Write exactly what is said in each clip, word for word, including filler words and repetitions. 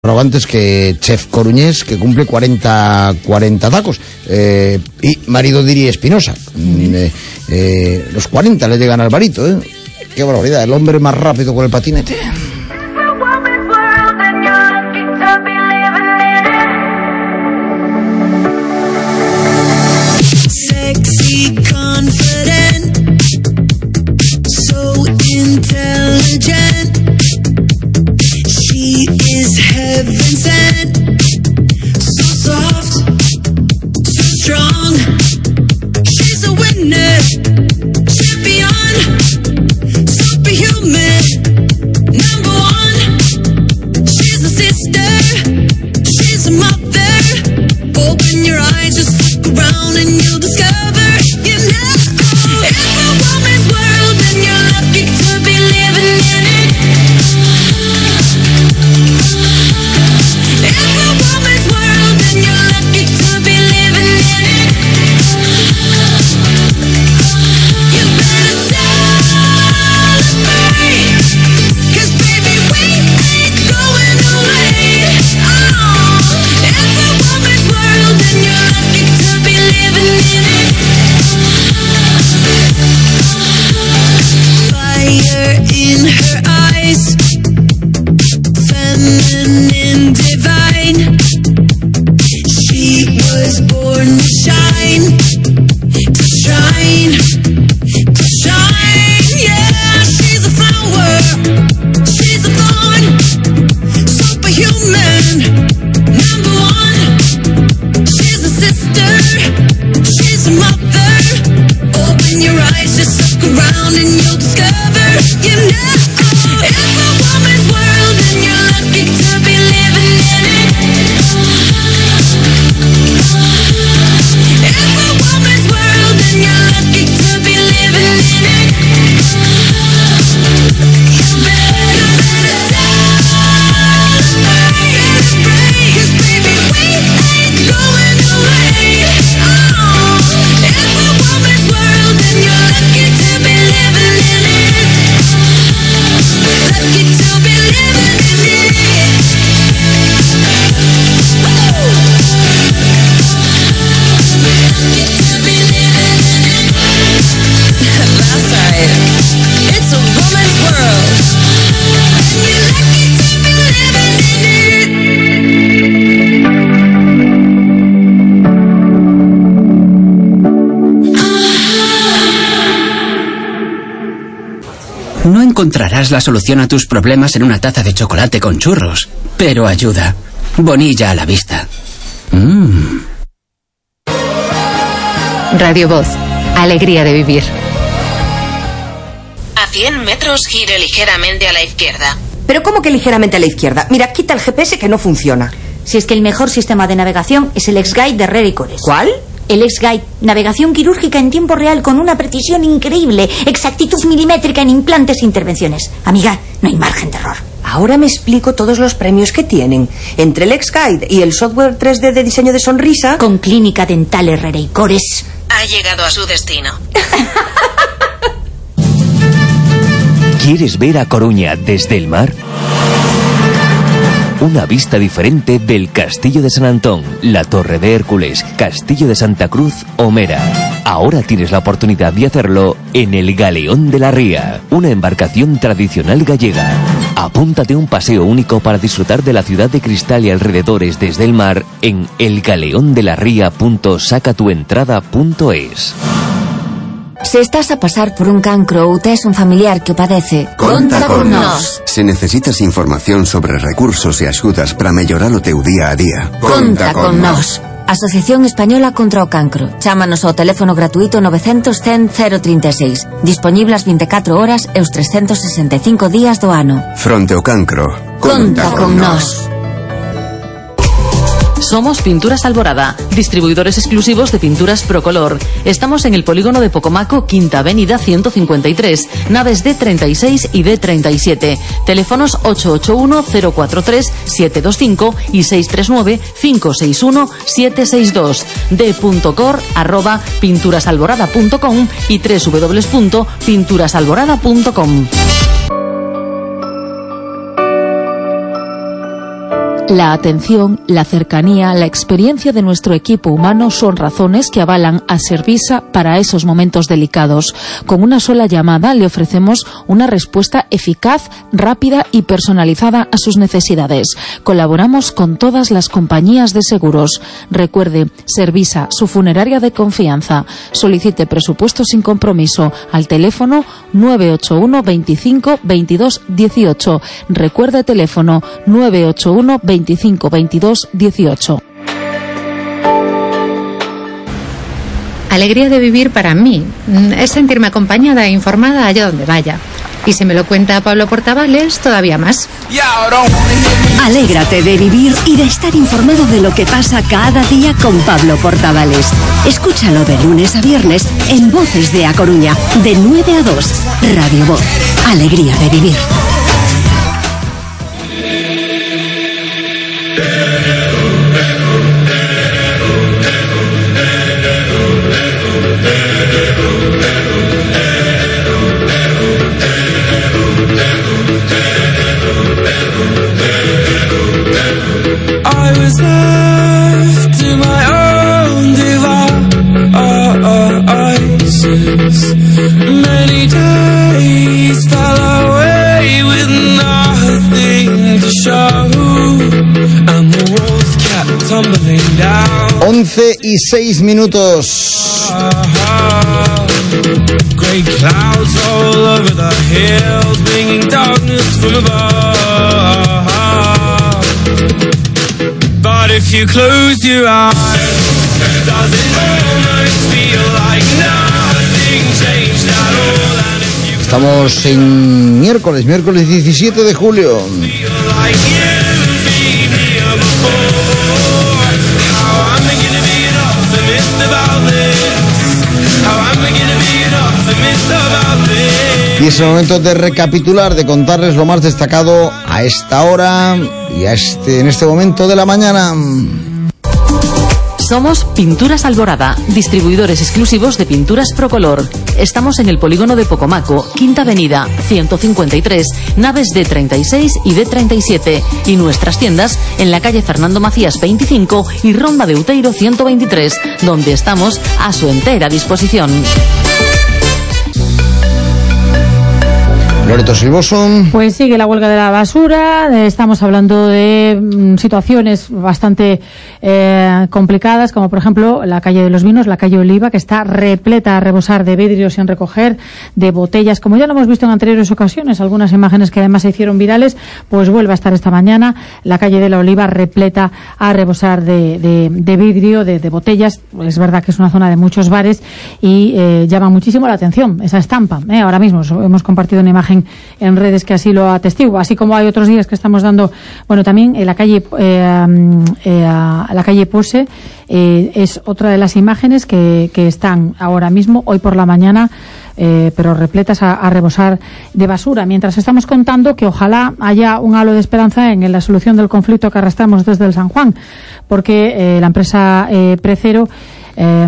Antes que chef coruñés que cumple cuarenta, cuarenta tacos, eh, y marido de Iri Espinosa. Eh, eh, los cuarenta le llegan al Alvarito, ¿eh? Qué barbaridad, el hombre más rápido con el patinete. Sexy, confident, so intelligent. She is heaven sent, so soft, so strong. She's a winner, champion, superhuman, number one. She's a sister, she's a mother. Open your eyes, just look around and you'll discover, you know, it's a woman's world and you're lucky to be living in it. It's a woman's world and you're lucky to be living in it. You better celebrate, 'cause baby we ain't going away. Oh, it's a woman's world and you're lucky to be living in it. Fire in her eyes, feminine, divine. She was born to shine, to shine, to shine. Yeah, she's a flower, she's a thorn, superhuman, number one. She's a sister, she's a mother. Open your eyes, just look around and you'll discover, you know, it's a woman's world and you're lucky to be living in it. It's a woman's world and you're lucky to be living in it. You better, better celebrate, 'cause baby we ain't going away. Oh, it's a woman's world and you're lucky to be living in it. Lucky to be living in it. Woo! Lucky to be living in it. That's right. It's a woman's world and you're lucky to be living in it. No encontrarás la solución a tus problemas en una taza de chocolate con churros, pero ayuda. Bonilla a la vista. Mmm. Radio Voz. Alegría de vivir. A cien metros gire ligeramente a la izquierda. ¿Pero cómo que ligeramente a la izquierda? Mira, quita el G P S que no funciona. Si es que el mejor sistema de navegación es el X-Guide de Herrera y Cores. ¿Cuál? El X-Guide, navegación quirúrgica en tiempo real con una precisión increíble, exactitud milimétrica en implantes e intervenciones. Amiga, no hay margen de error. Ahora me explico todos los premios que tienen. Entre el X-Guide y el software tres D de diseño de sonrisa... Con Clínica Dental Herrera y Cores. Ha llegado a su destino. ¿Quieres ver a Coruña desde el mar? Una vista diferente del Castillo de San Antón, la Torre de Hércules, Castillo de Santa Cruz o Mera. Ahora tienes la oportunidad de hacerlo en el Galeón de la Ría, una embarcación tradicional gallega. Apúntate a un paseo único para disfrutar de la ciudad de cristal y alrededores desde el mar en el galeón de la ría punto saca tu entrada punto es. Se estás a pasar por un cancro ou tes un familiar que o padece, conta con nós. Se necesitas información sobre recursos e axudas para mellorar o teu día a día, conta con nós. Asociación Española contra o Cancro. Chámanos ao teléfono gratuito novecientos cen cero treinta e seis. Disponible as vinte e catro horas e os trescentos sesenta e cinco días do ano. Fronte ao cancro, conta, conta con nós. Somos Pinturas Alborada, distribuidores exclusivos de pinturas Procolor. Estamos en el polígono de Pocomaco, Quinta Avenida ciento cincuenta y tres, naves D treinta y seis y D treinta y siete. Teléfonos ocho ocho uno cero cuatro tres siete dos cinco y seis tres nueve cinco seis uno siete seis dos. d.cor arroba pinturasalborada punto com y w w w punto pinturasalborada punto com. La atención, la cercanía, la experiencia de nuestro equipo humano son razones que avalan a Servisa para esos momentos delicados. Con una sola llamada le ofrecemos una respuesta eficaz, rápida y personalizada a sus necesidades. Colaboramos con todas las compañías de seguros. Recuerde, Servisa, su funeraria de confianza. Solicite presupuesto sin compromiso al teléfono nueve ocho uno veinticinco veintidós dieciocho. Recuerde teléfono nueve ocho uno veinticinco veintidós dieciocho. Alegría de vivir para mí es sentirme acompañada e informada allá donde vaya. Y si me lo cuenta Pablo Portavales, todavía más. Alégrate de vivir y de estar informado de lo que pasa cada día con Pablo Portavales. Escúchalo de lunes a viernes en Voces de A Coruña, de nueve a dos. Radio Voz. Alegría de vivir. I was left to my own devices. Many days fell away with nothing to show, and the walls kept tumbling down. once y seis minutos. Grey clouds all over the hills, bringing darkness from above. But if you close your eyes, does it almost feel like nothing changed at all? And if you Estamos en miércoles, miércoles diecisiete de julio. feel like you've been here before, how am I gonna be an optimist about this? How am I gonna be an optimist about this? Y es el momento de recapitular, de contarles lo más destacado a esta hora y a este, en este momento de la mañana. Somos Pinturas Alborada, distribuidores exclusivos de pinturas Procolor. Estamos en el polígono de Pocomaco, Quinta Avenida, ciento cincuenta y tres, naves D treinta y seis y D treinta y siete. Y nuestras tiendas en la calle Fernando Macías veinticinco y Ronda de Uteiro ciento veintitrés, donde estamos a su entera disposición. Loreto Silvoso. Pues sigue la huelga de la basura. Eh, estamos hablando de mm, situaciones bastante eh, complicadas, como por ejemplo la calle de los Vinos, la calle Oliva, que está repleta a rebosar de vidrios sin recoger, de botellas, como ya lo hemos visto en anteriores ocasiones, algunas imágenes que además se hicieron virales, pues vuelve a estar esta mañana la calle de la Oliva repleta a rebosar de, de, de vidrio, de, de botellas. Es verdad que es una zona de muchos bares y eh, llama muchísimo la atención esa estampa. Eh, ahora mismo hemos compartido una imagen en redes que así lo atestigua, así como hay otros días que estamos dando, bueno, también en la calle eh, eh, la calle Pose eh, es otra de las imágenes que, que están ahora mismo, hoy por la mañana, eh, pero repletas a, a rebosar de basura, mientras estamos contando que ojalá haya un halo de esperanza en la solución del conflicto que arrastramos desde el San Juan, porque eh, la empresa eh, Precero Eh,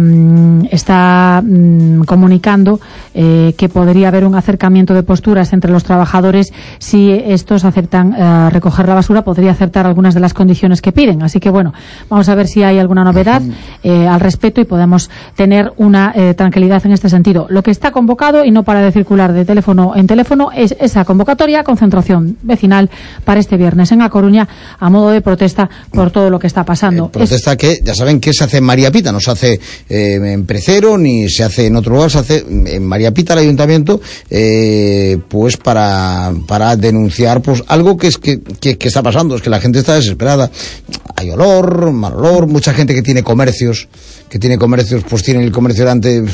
está mm, comunicando eh, que podría haber un acercamiento de posturas entre los trabajadores si estos aceptan eh, recoger la basura, podría aceptar algunas de las condiciones que piden. Así que bueno, vamos a ver si hay alguna novedad eh, al respecto y podemos tener una eh, tranquilidad en este sentido. Lo que está convocado, y no para de circular de teléfono en teléfono, es esa convocatoria, concentración vecinal para este viernes en A Coruña a modo de protesta por todo lo que está pasando. Eh, protesta es... que, ya saben que se hace en María Pita, no se hace Eh, en Precero ni se hace en otro lugar, se hace en María Pita, el ayuntamiento, eh, pues para para denunciar pues algo que es que, que, que está pasando, es que la gente está desesperada, hay olor, mal olor, mucha gente que tiene comercios que tiene comercios, pues tiene el comercio delante,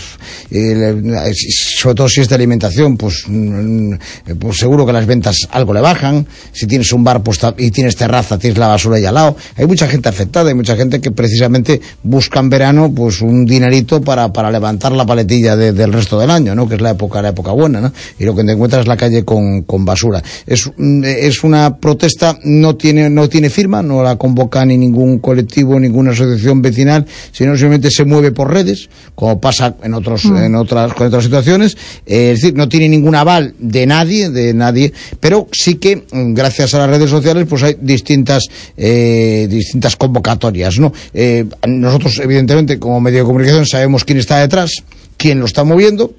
eh, sobre todo si es de alimentación, pues, pues seguro que las ventas algo le bajan. Si tienes un bar pues, y tienes terraza, tienes la basura ahí al lado. Hay mucha gente afectada, hay mucha gente que precisamente busca en verano pues un dinerito para, para levantar la paletilla de, del resto del año, ¿no? Que es la época, la época buena, ¿no? Y lo que te encuentras es la calle con, con basura. Es, es una protesta, no tiene, no tiene firma, no la convoca ni ningún colectivo, ninguna asociación vecinal, sino simplemente simplemente se mueve por redes, como pasa en otros mm. en otras con otras situaciones, eh, es decir, no tiene ningún aval de nadie, de nadie, pero sí que gracias a las redes sociales pues hay distintas eh, distintas convocatorias, ¿no? Eh, nosotros evidentemente como medio de comunicación sabemos quién está detrás, quién lo está moviendo.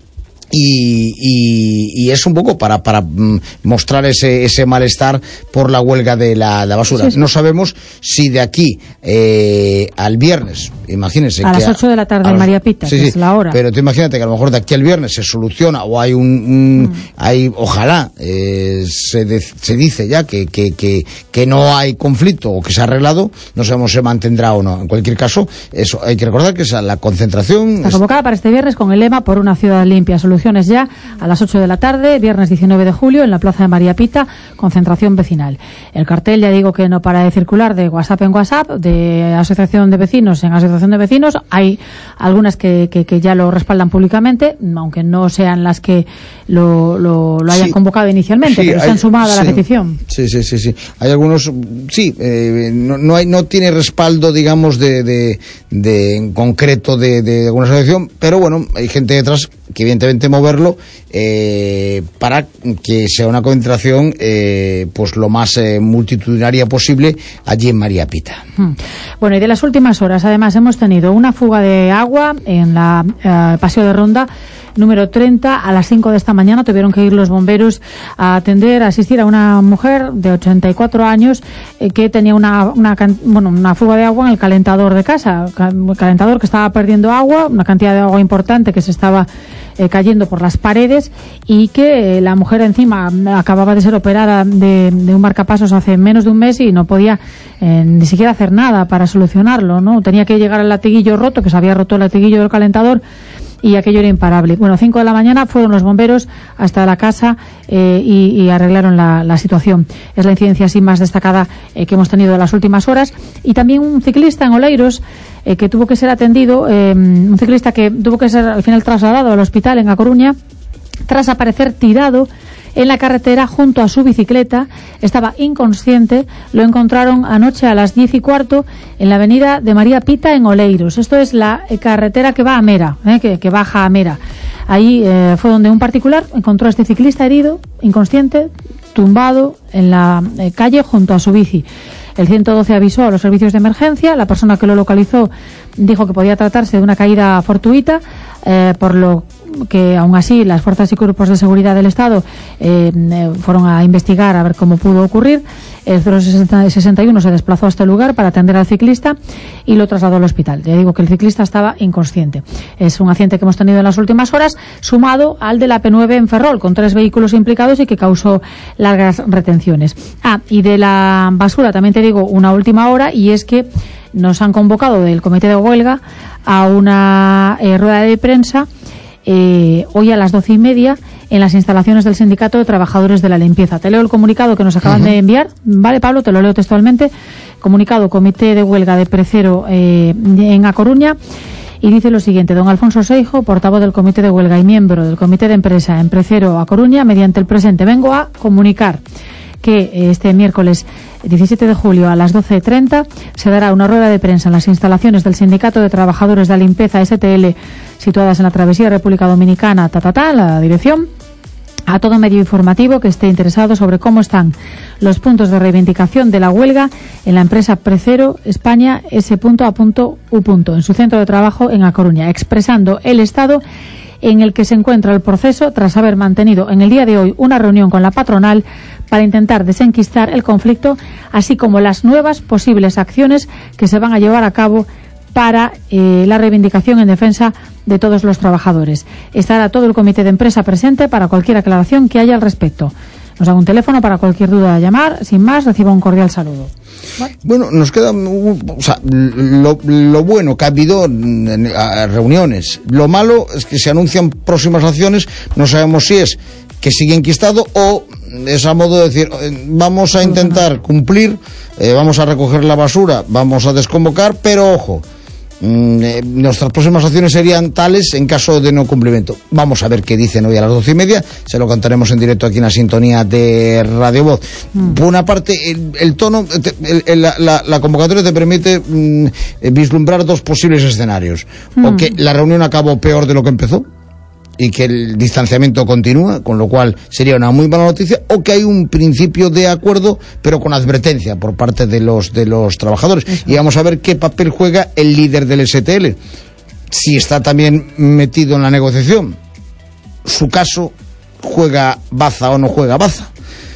Y, y, y es un poco para, para mm, mostrar ese, ese malestar por la huelga de la, la basura. Sí, sí. No sabemos si de aquí eh, al viernes, imagínense a que las ocho de la tarde en María Pita, sí, que sí, es la hora. Pero tú imagínate que a lo mejor de aquí al viernes se soluciona o hay un, un mm. hay, ojalá eh, se, de, se dice ya que, que, que, que no hay conflicto o que se ha arreglado, no sabemos si se mantendrá o no. En cualquier caso, eso hay que recordar que esa, la concentración está convocada es... para este viernes con el lema por una ciudad limpia. Solución ya a las ocho de la tarde, viernes diecinueve de julio, en la plaza de María Pita, concentración vecinal. El cartel, ya digo que no para de circular de WhatsApp en WhatsApp, de asociación de vecinos en asociación de vecinos. Hay algunas que, que, que ya lo respaldan públicamente, aunque no sean las que lo, lo, lo hayan sí. convocado inicialmente, sí, pero hay, se han sumado sí. a la petición. Sí, sí, sí, sí. Hay algunos, sí, eh, no, no hay, no tiene respaldo, digamos, de, de, de en concreto de, de alguna asociación, pero bueno, hay gente detrás que evidentemente moverlo eh, para que sea una concentración eh, pues lo más eh, multitudinaria posible allí en María Pita. Bueno, y de las últimas horas además hemos tenido una fuga de agua en la eh, Paseo de Ronda número treinta. A las cinco de esta mañana tuvieron que ir los bomberos a atender, a asistir a una mujer de ochenta y cuatro años eh, que tenía una, una, bueno, una fuga de agua en el calentador de casa, el calentador que estaba perdiendo agua, una cantidad de agua importante que se estaba eh, cayendo por las paredes, y que eh, la mujer encima acababa de ser operada de, de un marcapasos hace menos de un mes y no podía eh, ni siquiera hacer nada para solucionarlo, ¿no? Tenía que llegar al latiguillo roto, que se había roto el latiguillo del calentador, y aquello era imparable. Bueno, cinco de la mañana fueron los bomberos hasta la casa eh, y, y arreglaron la, la situación. Es la incidencia así más destacada eh, que hemos tenido en las últimas horas. Y también un ciclista en Oleiros eh, que tuvo que ser atendido, eh, un ciclista que tuvo que ser al final trasladado al hospital en A Coruña tras aparecer tirado en la carretera junto a su bicicleta. Estaba inconsciente. Lo encontraron anoche a las diez y cuarto en la avenida de María Pita en Oleiros. Esto es la carretera que va a Mera, eh, que, que baja a Mera. Ahí eh, fue donde un particular encontró a este ciclista herido, inconsciente, tumbado en la eh, calle junto a su bici. El ciento doce avisó a los servicios de emergencia. La persona que lo localizó dijo que podía tratarse de una caída fortuita, eh, por lo que aún así las fuerzas y cuerpos de seguridad del Estado eh, fueron a investigar a ver cómo pudo ocurrir. El cero sesenta y uno se desplazó a este lugar para atender al ciclista y lo trasladó al hospital. Ya digo que el ciclista estaba inconsciente. Es un accidente que hemos tenido en las últimas horas, sumado al de la P nueve en Ferrol, con tres vehículos implicados y que causó largas retenciones. Ah, y de la basura también te digo una última hora, y es que nos han convocado del comité de huelga a una eh, rueda de prensa eh, hoy a las doce y media en las instalaciones del Sindicato de Trabajadores de la Limpieza. Te leo el comunicado que nos acaban uh-huh. de enviar. Vale, Pablo, te lo leo textualmente. Comunicado Comité de Huelga de Precero eh, en A Coruña. Y dice lo siguiente: don Alfonso Seijo, portavoz del Comité de Huelga y miembro del Comité de Empresa en Precero A Coruña, mediante el presente vengo a comunicar que este miércoles diecisiete de julio a las doce treinta se dará una rueda de prensa en las instalaciones del Sindicato de Trabajadores de la Limpieza S T L, situadas en la Travesía República Dominicana, ta, ta, ta, la dirección, a todo medio informativo que esté interesado sobre cómo están los puntos de reivindicación de la huelga en la empresa Precero España S A U en su centro de trabajo en A Coruña, expresando el estado en el que se encuentra el proceso tras haber mantenido en el día de hoy una reunión con la patronal para intentar desenquistar el conflicto, así como las nuevas posibles acciones que se van a llevar a cabo para eh, la reivindicación en defensa de todos los trabajadores. Estará todo el comité de empresa presente para cualquier aclaración que haya al respecto. Nos da un teléfono para cualquier duda a llamar. Sin más, reciba un cordial saludo. Bueno, bueno nos queda, o sea, lo, lo bueno que ha habido reuniones. Lo malo es que se anuncian próximas acciones. No sabemos si es que sigue enquistado o es a modo de decir, vamos a intentar cumplir, eh, vamos a recoger la basura, vamos a desconvocar, pero ojo, Mm, eh, nuestras próximas acciones serían tales en caso de no cumplimiento. Vamos a ver qué dicen hoy a las doce y media. Se lo contaremos en directo aquí en la sintonía de Radio Voz. Mm. Por una parte, el, el tono, el, el, la, la, la convocatoria te permite mm, vislumbrar dos posibles escenarios. Mm. O que la reunión acabó peor de lo que empezó y que el distanciamiento continúa, con lo cual sería una muy mala noticia, o que hay un principio de acuerdo, pero con advertencia por parte de los de los trabajadores. Uh-huh. Y vamos a ver qué papel juega el líder del S T L, si está también metido en la negociación. Su caso, ¿juega baza o no juega baza?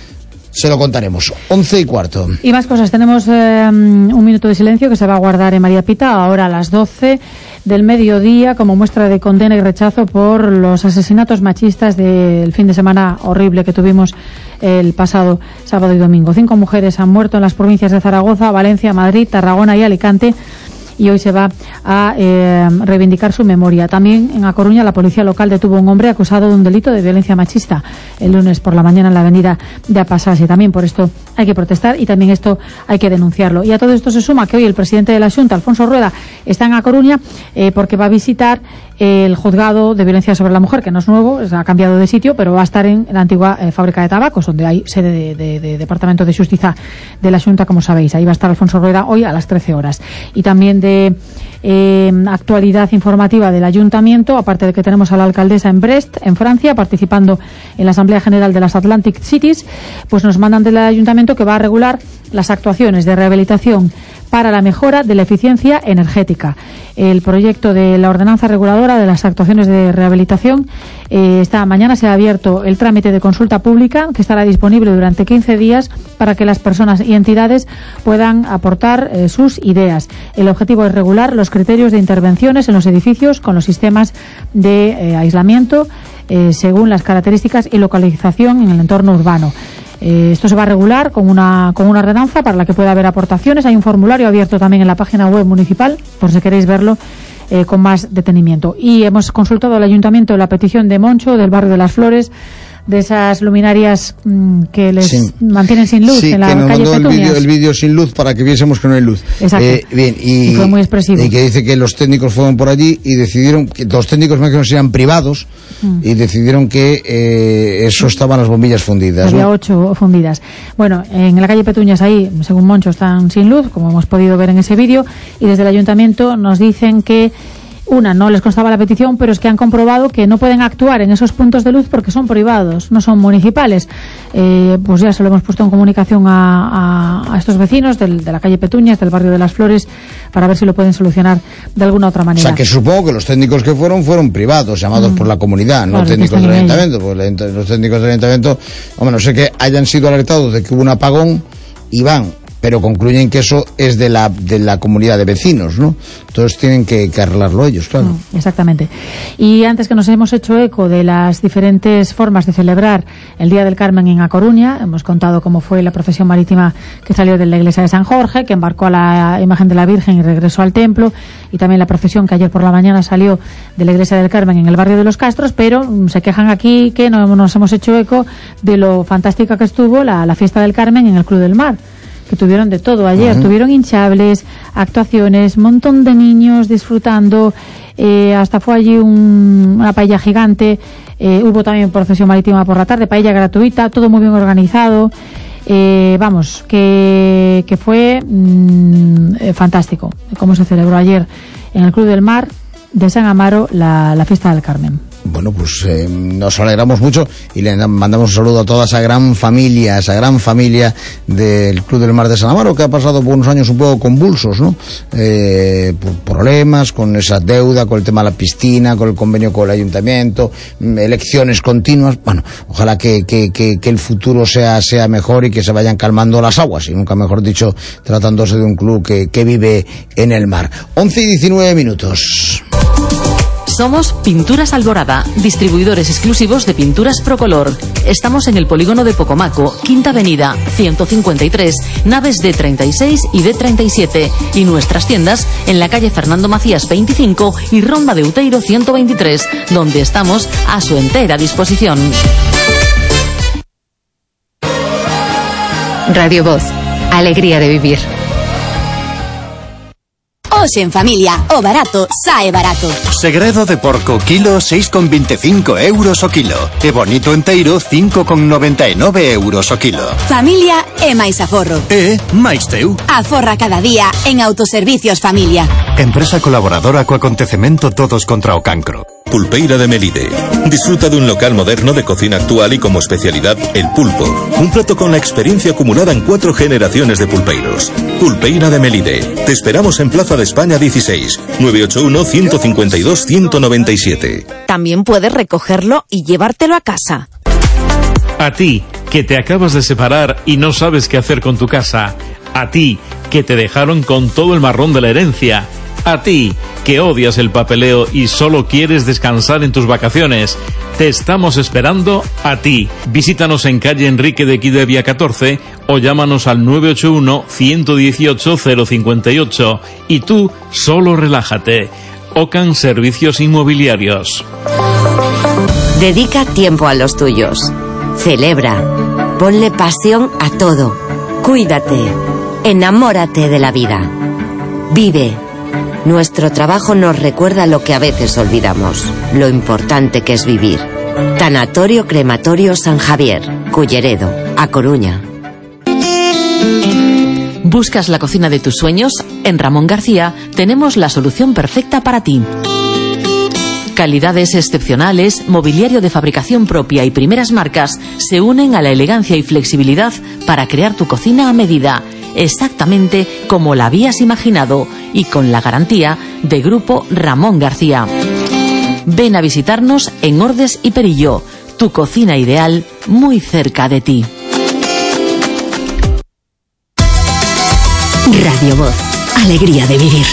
Se lo contaremos. Once y cuarto. Y más cosas. Tenemos eh, un minuto de silencio que se va a guardar en María Pita ahora a las doce del mediodía como muestra de condena y rechazo por los asesinatos machistas del fin de semana horrible que tuvimos el pasado sábado y domingo. Cinco mujeres han muerto en las provincias de Zaragoza, Valencia, Madrid, Tarragona y Alicante, y hoy se va a eh, reivindicar su memoria. También en A Coruña la policía local detuvo a un hombre acusado de un delito de violencia machista el lunes por la mañana en la avenida de Apasase. También por esto hay que protestar y también esto hay que denunciarlo. Y a todo esto se suma que hoy el presidente de la Xunta, Alfonso Rueda, está en A Coruña eh, porque va a visitar el juzgado de violencia sobre la mujer, que no es nuevo, ha cambiado de sitio, pero va a estar en la antigua eh, fábrica de tabacos, donde hay sede de, de, de Departamento de Justicia de la Xunta, como sabéis. Ahí va a estar Alfonso Rueda hoy a las trece horas. Y también de eh, actualidad informativa del Ayuntamiento, aparte de que tenemos a la alcaldesa en Brest, en Francia, participando en la Asamblea General de las Atlantic Cities, pues nos mandan del Ayuntamiento que va a regular las actuaciones de rehabilitación para la mejora de la eficiencia energética. El proyecto de la ordenanza reguladora de las actuaciones de rehabilitación, eh, esta mañana se ha abierto el trámite de consulta pública que estará disponible durante quince días para que las personas y entidades puedan aportar eh, sus ideas. El objetivo es regular los criterios de intervenciones en los edificios con los sistemas de eh, aislamiento eh, según las características y localización en el entorno urbano. Eh, esto se va a regular con una, con una ordenanza para la que pueda haber aportaciones. Hay un formulario abierto también en la página web municipal, por si queréis verlo eh, con más detenimiento. Y hemos consultado al Ayuntamiento la petición de Moncho, del barrio de las Flores, de esas luminarias mmm, que les sí. mantienen sin luz sí, en la que nos calle mandó Petunias. el vídeo sin luz para que viésemos que no hay luz. Exacto. Eh, bien, y, y fue muy expresivo. Y que dice que los técnicos fueron por allí y decidieron que los técnicos más que no sean privados mm. y decidieron que eh, eso estaban las bombillas fundidas. Había ¿no? ocho fundidas. Bueno, en la calle Petunias ahí, según Moncho, están sin luz, como hemos podido ver en ese vídeo, y desde el Ayuntamiento nos dicen que una, no les constaba la petición, pero es que han comprobado que no pueden actuar en esos puntos de luz porque son privados, no son municipales. Eh, pues ya se lo hemos puesto en comunicación a, a, a estos vecinos del, de la calle Petunias, del barrio de las Flores, para ver si lo pueden solucionar de alguna otra manera. O sea, que supongo que los técnicos que fueron, fueron privados, llamados mm. por la comunidad, no claro, técnicos del ayuntamiento. Porque los técnicos del ayuntamiento, hombre, no sé que hayan sido alertados de que hubo un apagón y van, pero concluyen que eso es de la de la comunidad de vecinos, ¿no? Entonces tienen que, que arreglarlo ellos, claro. Mm, exactamente. Y antes que nos hemos hecho eco de las diferentes formas de celebrar el Día del Carmen en A Coruña, hemos contado cómo fue la procesión marítima que salió de la iglesia de San Jorge, que embarcó a la imagen de la Virgen y regresó al templo, y también la procesión que ayer por la mañana salió de la iglesia del Carmen en el barrio de Los Castros, pero mm, se quejan aquí que no nos hemos hecho eco de lo fantástica que estuvo la, la fiesta del Carmen en el Club del Mar, que tuvieron de todo ayer. Uh-huh. Tuvieron hinchables, actuaciones, montón de niños disfrutando, eh, hasta fue allí un, una paella gigante, eh, hubo también procesión marítima por la tarde, paella gratuita, todo muy bien organizado, eh, vamos, que, que fue mmm, eh, fantástico cómo se celebró ayer en el Club del Mar de San Amaro la, la fiesta del Carmen. Bueno, pues eh, nos alegramos mucho y le mandamos un saludo a toda esa gran familia, esa gran familia del Club del Mar de San Amaro, que ha pasado por unos años un poco convulsos, ¿no? Eh, por problemas, con esa deuda, con el tema de la piscina, con el convenio con el ayuntamiento, elecciones continuas. Bueno, ojalá que, que, que, que el futuro sea, sea mejor y que se vayan calmando las aguas, y nunca mejor dicho, tratándose de un club que, que vive en el mar. once y diecinueve minutos. Somos Pinturas Alborada, distribuidores exclusivos de pinturas Procolor. Estamos en el polígono de Pocomaco, Quinta Avenida, ciento cincuenta y tres, naves D treinta y seis y D treinta y siete. Y nuestras tiendas en la calle Fernando Macías veinticinco y Ronda de Uteiro ciento veintitrés, donde estamos a su entera disposición. Radio Voz, alegría de vivir. Hoxe en familia, o barato sae barato. Segredo de porco kilo seis con veinticinco euros o kilo. E bonito enteiro cinco con noventa e nove euros o kilo. Familia é máis aforro. E máis teu. Aforra cada día en Autoservicios Familia. Empresa colaboradora co acontecemento Todos contra o Cancro. Pulpeira de Melide. Disfruta de un local moderno de cocina actual y como especialidad el pulpo. Un plato con la experiencia acumulada en cuatro generaciones de pulpeiros. Pulpeira de Melide. Te esperamos en Plaza de España dieciséis, nueve ocho uno, uno cinco dos, uno nueve siete. También puedes recogerlo y llevártelo a casa. A ti, que te acabas de separar y no sabes qué hacer con tu casa. A ti, que te dejaron con todo el marrón de la herencia. A ti, que odias el papeleo y solo quieres descansar en tus vacaciones. Te estamos esperando a ti. Visítanos en calle Enrique de Quidevia catorce o llámanos al nueve ocho uno, uno uno ocho, cero cinco ocho. Y tú, solo relájate. Ocan Servicios Inmobiliarios. Dedica tiempo a los tuyos. Celebra. Ponle pasión a todo. Cuídate. Enamórate de la vida. Vive. Nuestro trabajo nos recuerda lo que a veces olvidamos, lo importante que es vivir. Tanatorio Crematorio San Javier, Culleredo, A Coruña. ¿Buscas la cocina de tus sueños? En Ramón García tenemos la solución perfecta para ti. Calidades excepcionales, mobiliario de fabricación propia y primeras marcas se unen a la elegancia y flexibilidad para crear tu cocina a medida, exactamente como la habías imaginado y con la garantía de Grupo Ramón García. Ven a visitarnos en Ordes y Perillo, tu cocina ideal muy cerca de ti. Radio Voz, alegría de vivir.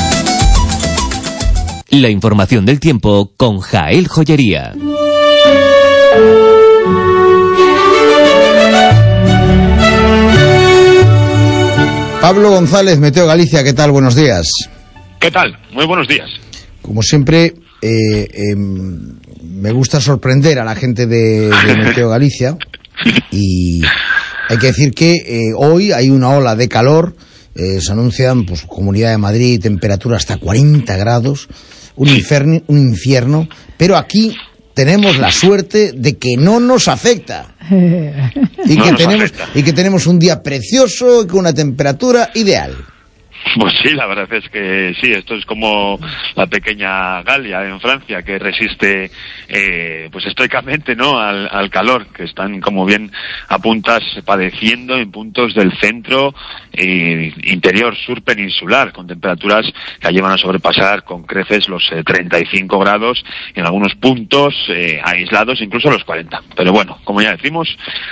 La información del tiempo con Jael Joyería. Pablo González, Meteo Galicia, ¿qué tal? Buenos días. ¿Qué tal? Muy buenos días. Como siempre, eh, eh, me gusta sorprender a la gente de, de Meteo Galicia y hay que decir que eh, hoy hay una ola de calor, eh, se anuncian, pues, Comunidad de Madrid, temperatura hasta cuarenta grados, un infierno, un infierno, pero aquí tenemos la suerte de que no nos afecta. Y que, no tenemos, y que tenemos un día precioso con una temperatura ideal. Pues sí, la verdad es que sí, esto es como la pequeña Galia en Francia que resiste eh, pues estoicamente, ¿no?, al, al calor, que están, como bien apuntas, padeciendo en puntos del centro eh, interior sur peninsular, con temperaturas que llevan a sobrepasar con creces los eh, treinta y cinco grados, en algunos puntos eh, aislados incluso los cuarenta. Pero bueno, como ya decimos,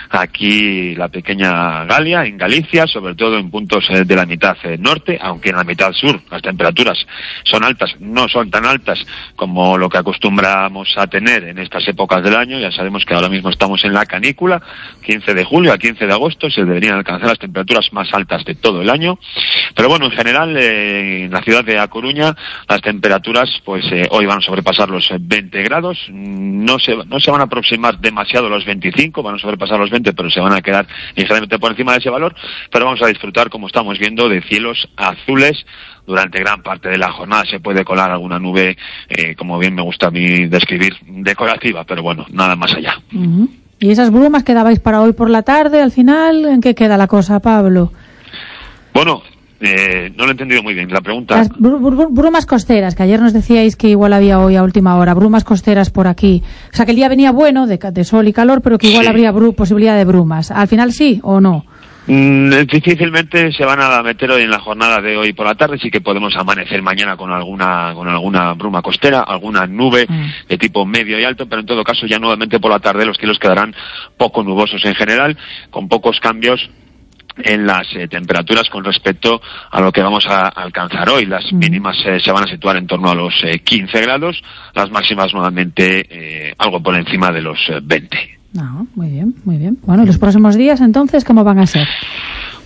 aquí la pequeña Galia en Galicia, sobre todo en puntos eh, de la mitad eh, norte, aunque en la mitad sur las temperaturas son altas, no son tan altas como lo que acostumbramos a tener en estas épocas del año. Ya sabemos que ahora mismo estamos en la canícula, quince de julio a quince de agosto se deberían alcanzar las temperaturas más altas de todo el año. Pero bueno, en general, eh, en la ciudad de A Coruña, las temperaturas pues eh, hoy van a sobrepasar los veinte grados, no se, no se van a aproximar demasiado a los veinticinco, van a sobrepasar los veinte, pero se van a quedar ligeramente por encima de ese valor, pero vamos a disfrutar, como estamos viendo, de cielos azules durante gran parte de la jornada. Se puede colar alguna nube, eh, como bien me gusta a mí describir, decorativa, pero bueno, nada más allá. Uh-huh. ¿Y esas brumas que dabais para hoy por la tarde, al final, en qué queda la cosa, Pablo? Bueno, eh, no lo he entendido muy bien la pregunta. Las br- br- brumas costeras, que ayer nos decíais que igual había hoy a última hora, brumas costeras por aquí. O sea, que el día venía bueno, de, de sol y calor, pero que igual sí habría bru- posibilidad de brumas. ¿Al final sí o no? Mm, difícilmente se van a meter hoy en la jornada de hoy por la tarde. Sí que podemos amanecer mañana con alguna con alguna bruma costera, alguna nube mm. de tipo medio y alto, pero en todo caso ya nuevamente por la tarde los cielos quedarán poco nubosos en general, con pocos cambios en las eh, temperaturas con respecto a lo que vamos a alcanzar hoy. Las mm. mínimas eh, se van a situar en torno a los eh, quince grados, las máximas nuevamente eh, algo por encima de los eh, veinte. No, muy bien, muy bien. Bueno, ¿los próximos días entonces cómo van a ser?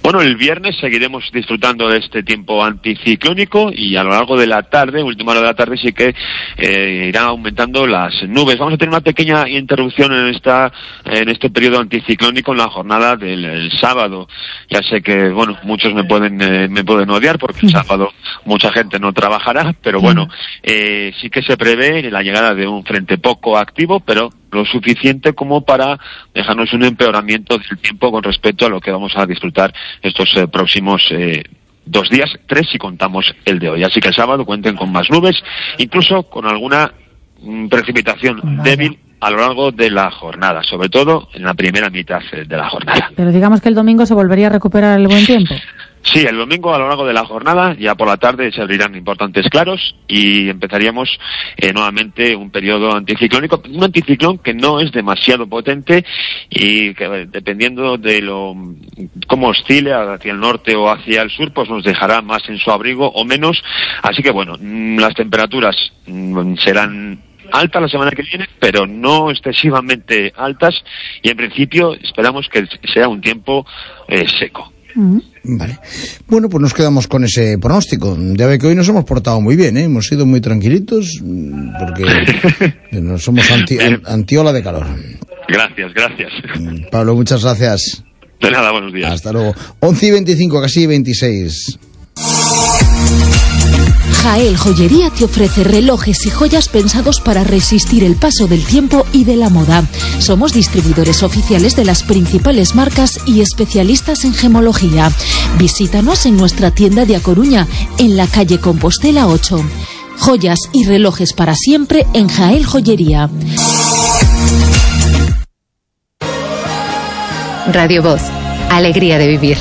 Bueno, el viernes seguiremos disfrutando de este tiempo anticiclónico y a lo largo de la tarde, última hora de la tarde, sí que eh, irán aumentando las nubes. Vamos a tener una pequeña interrupción en esta en este periodo anticiclónico en la jornada del el sábado. Ya sé que, bueno, muchos me pueden eh, me pueden odiar porque el sábado mucha gente no trabajará, pero bueno, eh, sí que se prevé la llegada de un frente poco activo, pero lo suficiente como para dejarnos un empeoramiento del tiempo con respecto a lo que vamos a disfrutar estos eh, próximos eh, dos días, tres si contamos el de hoy. Así que el sábado cuenten con más nubes, incluso con alguna mm, precipitación vale. débil a lo largo de la jornada, sobre todo en la primera mitad de la jornada. Pero digamos que el domingo se volvería a recuperar el buen tiempo. Sí, el domingo a lo largo de la jornada, ya por la tarde se abrirán importantes claros y empezaríamos eh, nuevamente un periodo anticiclónico, un anticiclón que no es demasiado potente y que dependiendo de lo cómo oscile hacia el norte o hacia el sur, pues nos dejará más en su abrigo o menos. Así que bueno, las temperaturas serán altas la semana que viene, pero no excesivamente altas y en principio esperamos que sea un tiempo eh, seco. Vale. Bueno, pues nos quedamos con ese pronóstico. Ya ve que hoy nos hemos portado muy bien, ¿eh? Hemos sido muy tranquilitos porque nos somos anti, antiola de calor. Gracias, gracias. Pablo, muchas gracias. De nada, buenos días. Hasta luego. once y veinticinco, casi veintiséis. Jael Joyería te ofrece relojes y joyas pensados para resistir el paso del tiempo y de la moda. Somos distribuidores oficiales de las principales marcas y especialistas en gemología. Visítanos en nuestra tienda de A Coruña, en la calle Compostela ocho. Joyas y relojes para siempre en Jael Joyería. Radio Voz, alegría de vivir.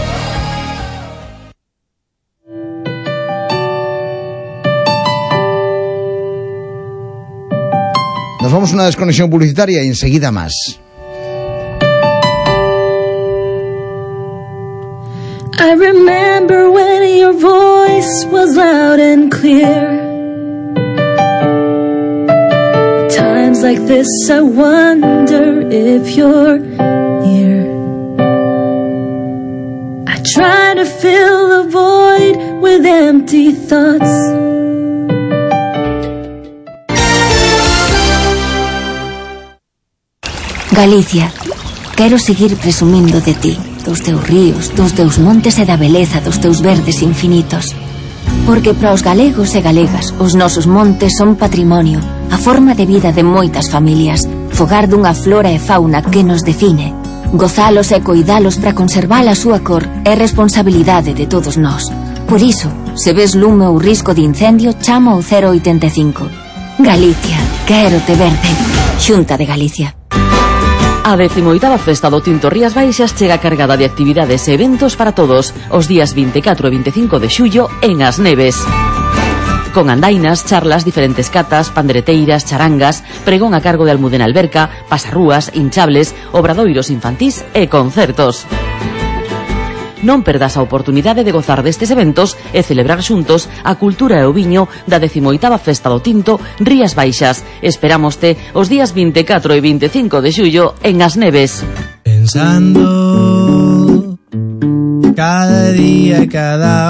Nos vamos a una desconexión publicitaria y enseguida más. I remember when your voice was loud and clear. Times like this I wonder if you're here. I try to fill the void with empty thoughts. Galicia, quero seguir presumindo de ti, dos teus ríos, dos teus montes e da beleza dos teus verdes infinitos. Porque para os galegos e galegas, os nosos montes son patrimonio, a forma de vida de moitas familias, fogar dunha flora e fauna que nos define. Gozalos e coidalos para conservar a súa cor é responsabilidade de todos nós. Por iso, se ves lume ou risco de incendio, chama ao cero oitenta e cinco. Galicia, quero te verde. Xunta de Galicia. A decimoitava Festa do Tinto Rías Baixas chega cargada de actividades e eventos para todos os días vinte e catro e vinte e cinco de xullo en As Neves. Con andainas, charlas, diferentes catas, pandereteiras, charangas, pregón a cargo de Almudena Alberca, pasarrúas, hinchables, obradoiros infantís e concertos. Non perdas a oportunidade de gozar destes eventos e celebrar xuntos a cultura e o viño da decimoitava Festa do Tinto Rías Baixas. Esperámoste os días vinte e catro e vinte e cinco de xullo en As Neves. Pensando cada día e cada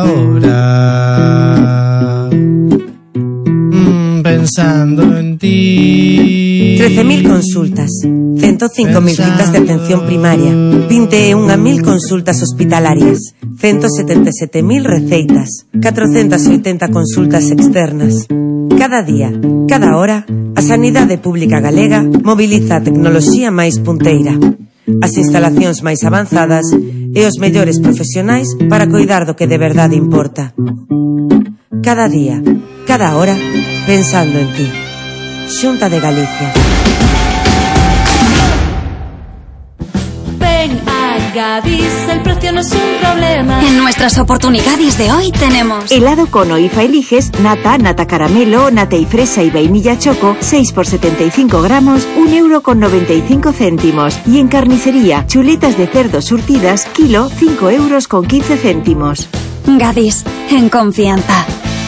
hora, mm, pensando en ti. trece mil consultas, ciento cinco mil citas de atención primaria, veintiún mil consultas hospitalarias, ciento setenta e sete mil receitas, catrocentas oitenta consultas externas. Cada día, cada hora, a Sanidade Pública Galega mobiliza a tecnoloxía máis punteira, as instalacións máis avanzadas e os mellores profesionais para coidar do que de verdade importa. Cada día, cada hora, pensando en ti. Xunta de Galicia. Ven a Gadis, el precio no es un problema. En nuestras oportunidades de hoy tenemos helado cono I F A eliges, nata, nata caramelo, nata y fresa y vainilla choco, seis por setenta y cinco gramos, un euro con noventa y cinco céntimos. Y en carnicería, chuletas de cerdo surtidas, kilo, cinco euros con quince céntimos. Gadis, en confianza.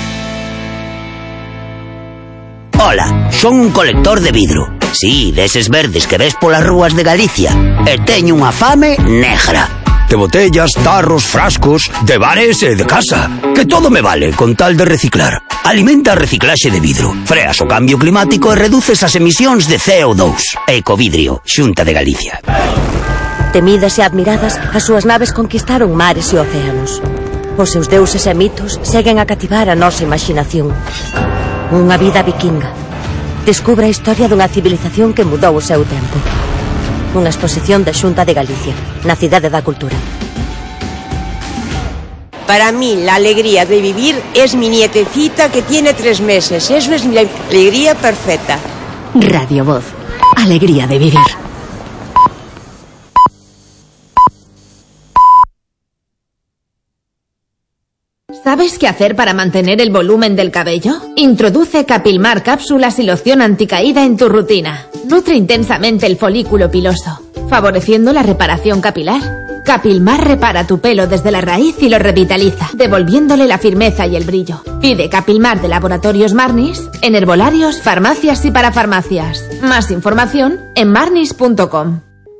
Ola, son un colector de vidro. Sí, deses verdes que ves polas rúas de Galicia. E teño unha fame negra. de botellas, tarros, frascos, de bares e de casa. Que todo me vale con tal de reciclar. Alimenta a reciclaxe de vidro, freas o cambio climático e reduces as emisións de C O dos. Ecovidrio, Xunta de Galicia. Temidas e admiradas, as súas naves conquistaron mares e océanos. Os seus deuses e mitos seguen a cativar a nosa imaginación. Unha vida vikinga. Descubre a historia dunha civilización que mudou o seu tempo. Unha exposición da Xunta de Galicia, na Cidade da Cultura. Para mí, la alegría de vivir es mi nietecita que tiene tres meses. Eso es mi alegría perfecta. Radio Voz. Alegría de vivir. ¿Sabes qué hacer para mantener el volumen del cabello? Introduce Capilmar cápsulas y loción anticaída en tu rutina. Nutre intensamente el folículo piloso, favoreciendo la reparación capilar. Capilmar repara tu pelo desde la raíz y lo revitaliza, devolviéndole la firmeza y el brillo. Pide Capilmar de Laboratorios Marnis en herbolarios, farmacias y parafarmacias. Más información en marnis punto com.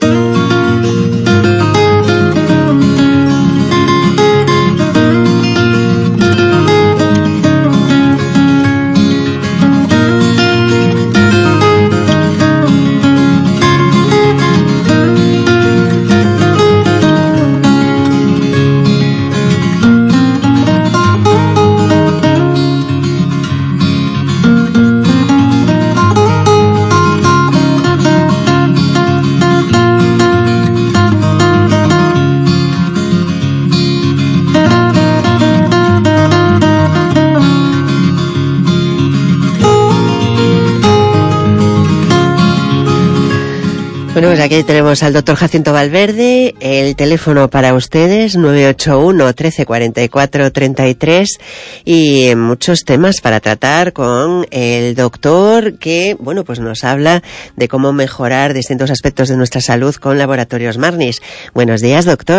Bueno, pues aquí tenemos al doctor Jacinto Valverde, el teléfono para ustedes, nueve ocho uno, trece, cuarenta y cuatro, treinta y tres, y muchos temas para tratar con el doctor que, bueno, pues nos habla de cómo mejorar distintos aspectos de nuestra salud con Laboratorios Marnis. Buenos días, doctor.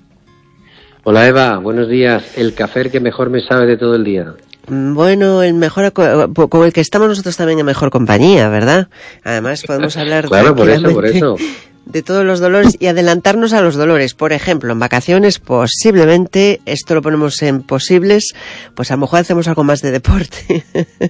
Hola, Eva, buenos días. El café que mejor me sabe de todo el día. Bueno, el mejor con el que estamos nosotros también en mejor compañía, ¿verdad? Además podemos hablar claro, por eso, por eso. de todos los dolores y adelantarnos a los dolores. Por ejemplo, en vacaciones posiblemente, esto lo ponemos en posibles, pues a lo mejor hacemos algo más de deporte.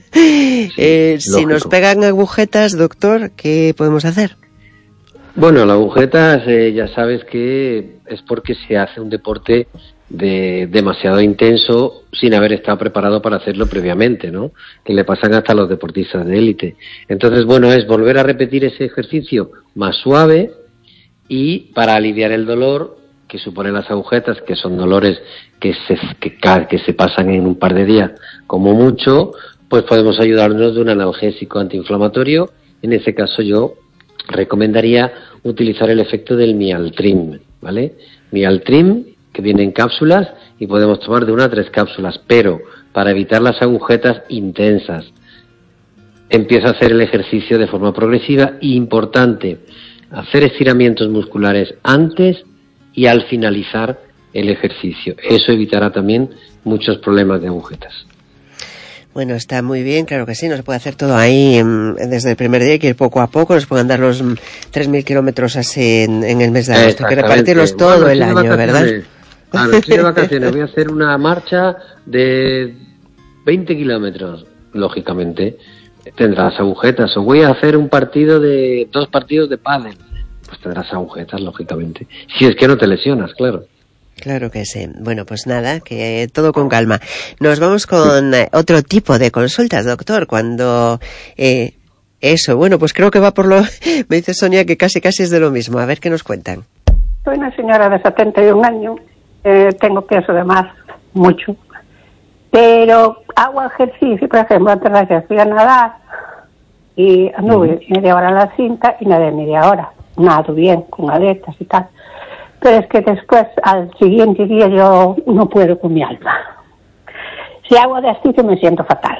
eh, si nos pegan agujetas, doctor, ¿qué podemos hacer? Bueno, las agujetas eh, ya sabes que es porque se hace un deporte de demasiado intenso sin haber estado preparado para hacerlo previamente, ¿no? Que le pasan hasta a los deportistas de élite. Entonces, bueno, es volver a repetir ese ejercicio más suave y para aliviar el dolor que suponen las agujetas, que son dolores que se, que, que se pasan en un par de días como mucho, pues podemos ayudarnos de un analgésico antiinflamatorio. En ese caso yo recomendaría utilizar el efecto del Mialtrim, ¿vale? Mialtrim, que viene en cápsulas y podemos tomar de una a tres cápsulas, pero para evitar las agujetas intensas. Empieza a hacer el ejercicio de forma progresiva y importante, hacer estiramientos musculares antes y al finalizar el ejercicio. Eso evitará también muchos problemas de agujetas. Bueno, está muy bien, claro que sí, no se puede hacer todo ahí en, desde el primer día, hay que ir poco a poco, nos pueden dar los tres mil kilómetros así en, en el mes de agosto, hay que repartirlos todo bueno, el año, ¿verdad? Claro, estoy de vacaciones, voy a hacer una marcha de veinte kilómetros, lógicamente tendrás agujetas, o voy a hacer un partido de, dos partidos de pádel, pues tendrás agujetas, lógicamente, si es que no te lesionas, claro. Claro que sí. Bueno, pues nada, que todo con calma. Nos vamos con otro tipo de consultas, doctor, cuando... Eh, eso, bueno, pues creo que va por lo... Me dice Sonia que casi casi es de lo mismo. A ver qué nos cuentan. Soy una señora de setenta y un años, eh, tengo peso de más, mucho, pero hago ejercicio, por ejemplo, antes de ayer fui a nadar y anduve uh-huh. media hora en la cinta y nadé media hora. Nado bien, con aletas y tal. Pero es que después, al siguiente día, yo no puedo con mi alma. Si hago de ejercicio me siento fatal.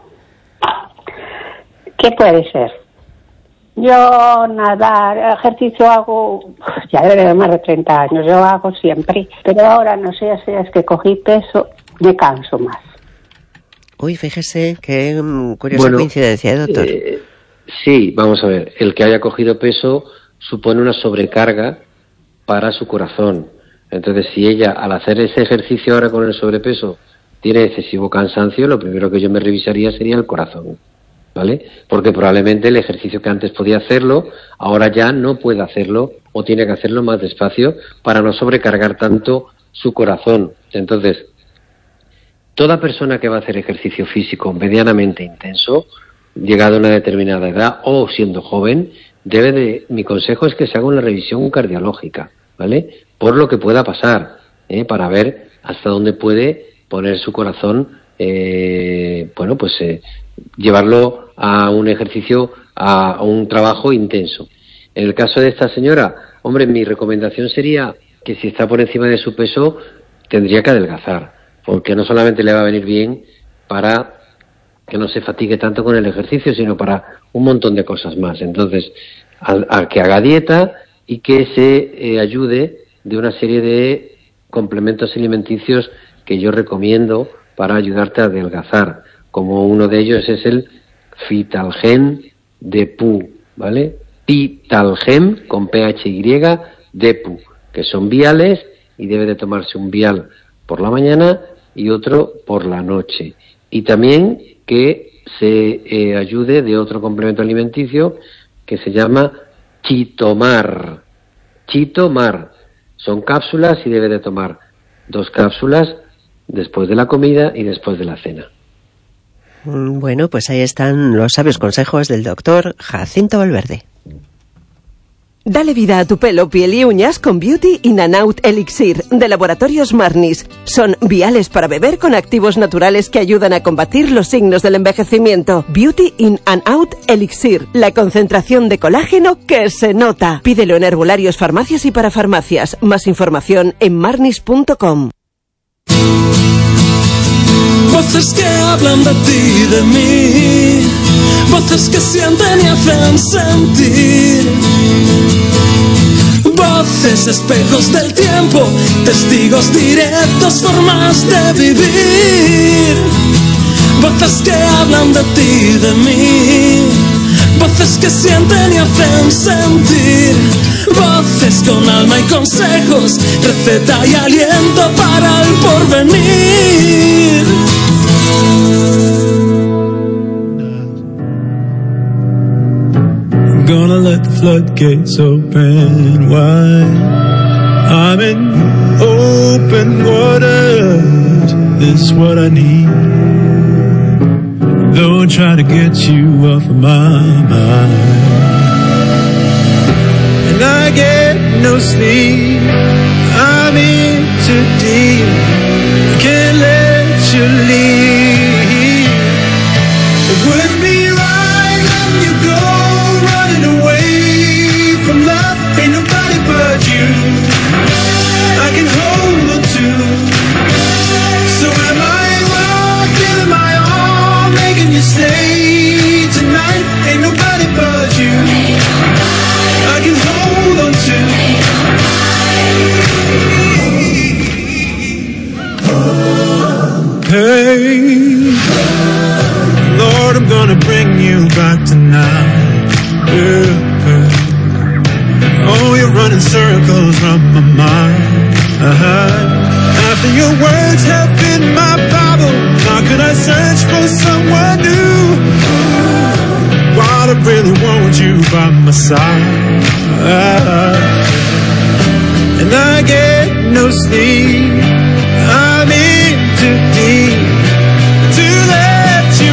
¿Qué puede ser? Yo nadar, ejercicio hago, ya debe de más de treinta años, yo hago siempre. Pero ahora no sé si es que cogí peso, me canso más. Uy, fíjese, qué um, curiosa bueno, coincidencia, ¿eh, doctor? Eh, sí, vamos a ver, el que haya cogido peso supone una sobrecarga para su corazón. Entonces, si ella, al hacer ese ejercicio ahora con el sobrepeso, tiene excesivo cansancio, lo primero que yo me revisaría sería el corazón, ¿vale? Porque probablemente el ejercicio que antes podía hacerlo, ahora ya no puede hacerlo o tiene que hacerlo más despacio para no sobrecargar tanto su corazón. Entonces, toda persona que va a hacer ejercicio físico medianamente intenso, llegado a una determinada edad o siendo joven, debe de, mi consejo es que se haga una revisión cardiológica, ¿vale? Por lo que pueda pasar, ¿eh? Para ver hasta dónde puede poner su corazón, eh, bueno, pues eh, llevarlo a un ejercicio, a, a un trabajo intenso. En el caso de esta señora, hombre, mi recomendación sería que si está por encima de su peso, tendría que adelgazar, porque no solamente le va a venir bien para que no se fatigue tanto con el ejercicio, sino para un montón de cosas más. Entonces, a, a que haga dieta y que se eh, ayude de una serie de complementos alimenticios que yo recomiendo para ayudarte a adelgazar, como uno de ellos es el Vitalgen Depu, ¿vale? Vitalgen con P H Y Depu, que son viales y debe de tomarse un vial por la mañana y otro por la noche. Y también que se eh, ayude de otro complemento alimenticio que se llama Chitomar. Chitomar. Son cápsulas y debe de tomar dos cápsulas después de la comida y después de la cena. Bueno, pues ahí están los sabios consejos del doctor Jacinto Valverde. Dale vida a tu pelo, piel y uñas con Beauty in and Out Elixir de Laboratorios Marnis. Son viales para beber con activos naturales que ayudan a combatir los signos del envejecimiento. Beauty in and Out Elixir, la concentración de colágeno que se nota. Pídelo en herbolarios, farmacias y parafarmacias. Más información en marnis punto com. Voces que hablan de ti y de mí, voces que sienten y hacen sentir, voces, espejos del tiempo, testigos directos, formas de vivir, voces que hablan de ti y de mí, voces que sienten y hacen sentir, voces con alma y consejos, receta y aliento para el porvenir. Gonna let the floodgates open wide. I'm in open waters. This is what I need. Don't try to get you off of my mind. And I get no sleep. I'm in too deep. I can't let you leave. It wouldn't be right letting you go, running away from love. Ain't nobody but you I can hold on to. So am I wrong, giving my all, making you stay tonight? Ain't nobody but you I can hold on to. Hey, Lord, I'm gonna bring you back tonight. Yeah. Oh, you're running circles around my mind. Uh-huh. After your words have been my Bible, how could I search for someone new? While I really want you by my side. Uh-huh. And I get no sleep. I'm in too deep to let you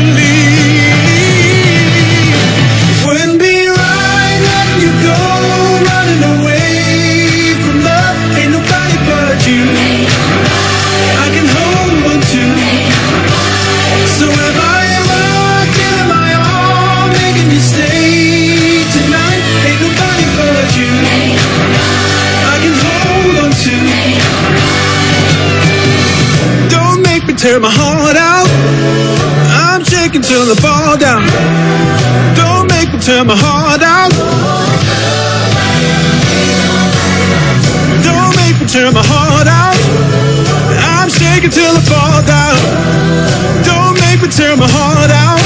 leave. It wouldn't be right letting you go, running away from love. Ain't nobody but you I can hold on to. So if I ever give my all, making you stay tonight, ain't nobody but you I can hold on to. Don't make me tear my heart out. I'm shaking till I fall down. Don't make me tear my heart out. Don't make me tear my heart out. I'm shaking till I fall down. Don't make me tear my heart out.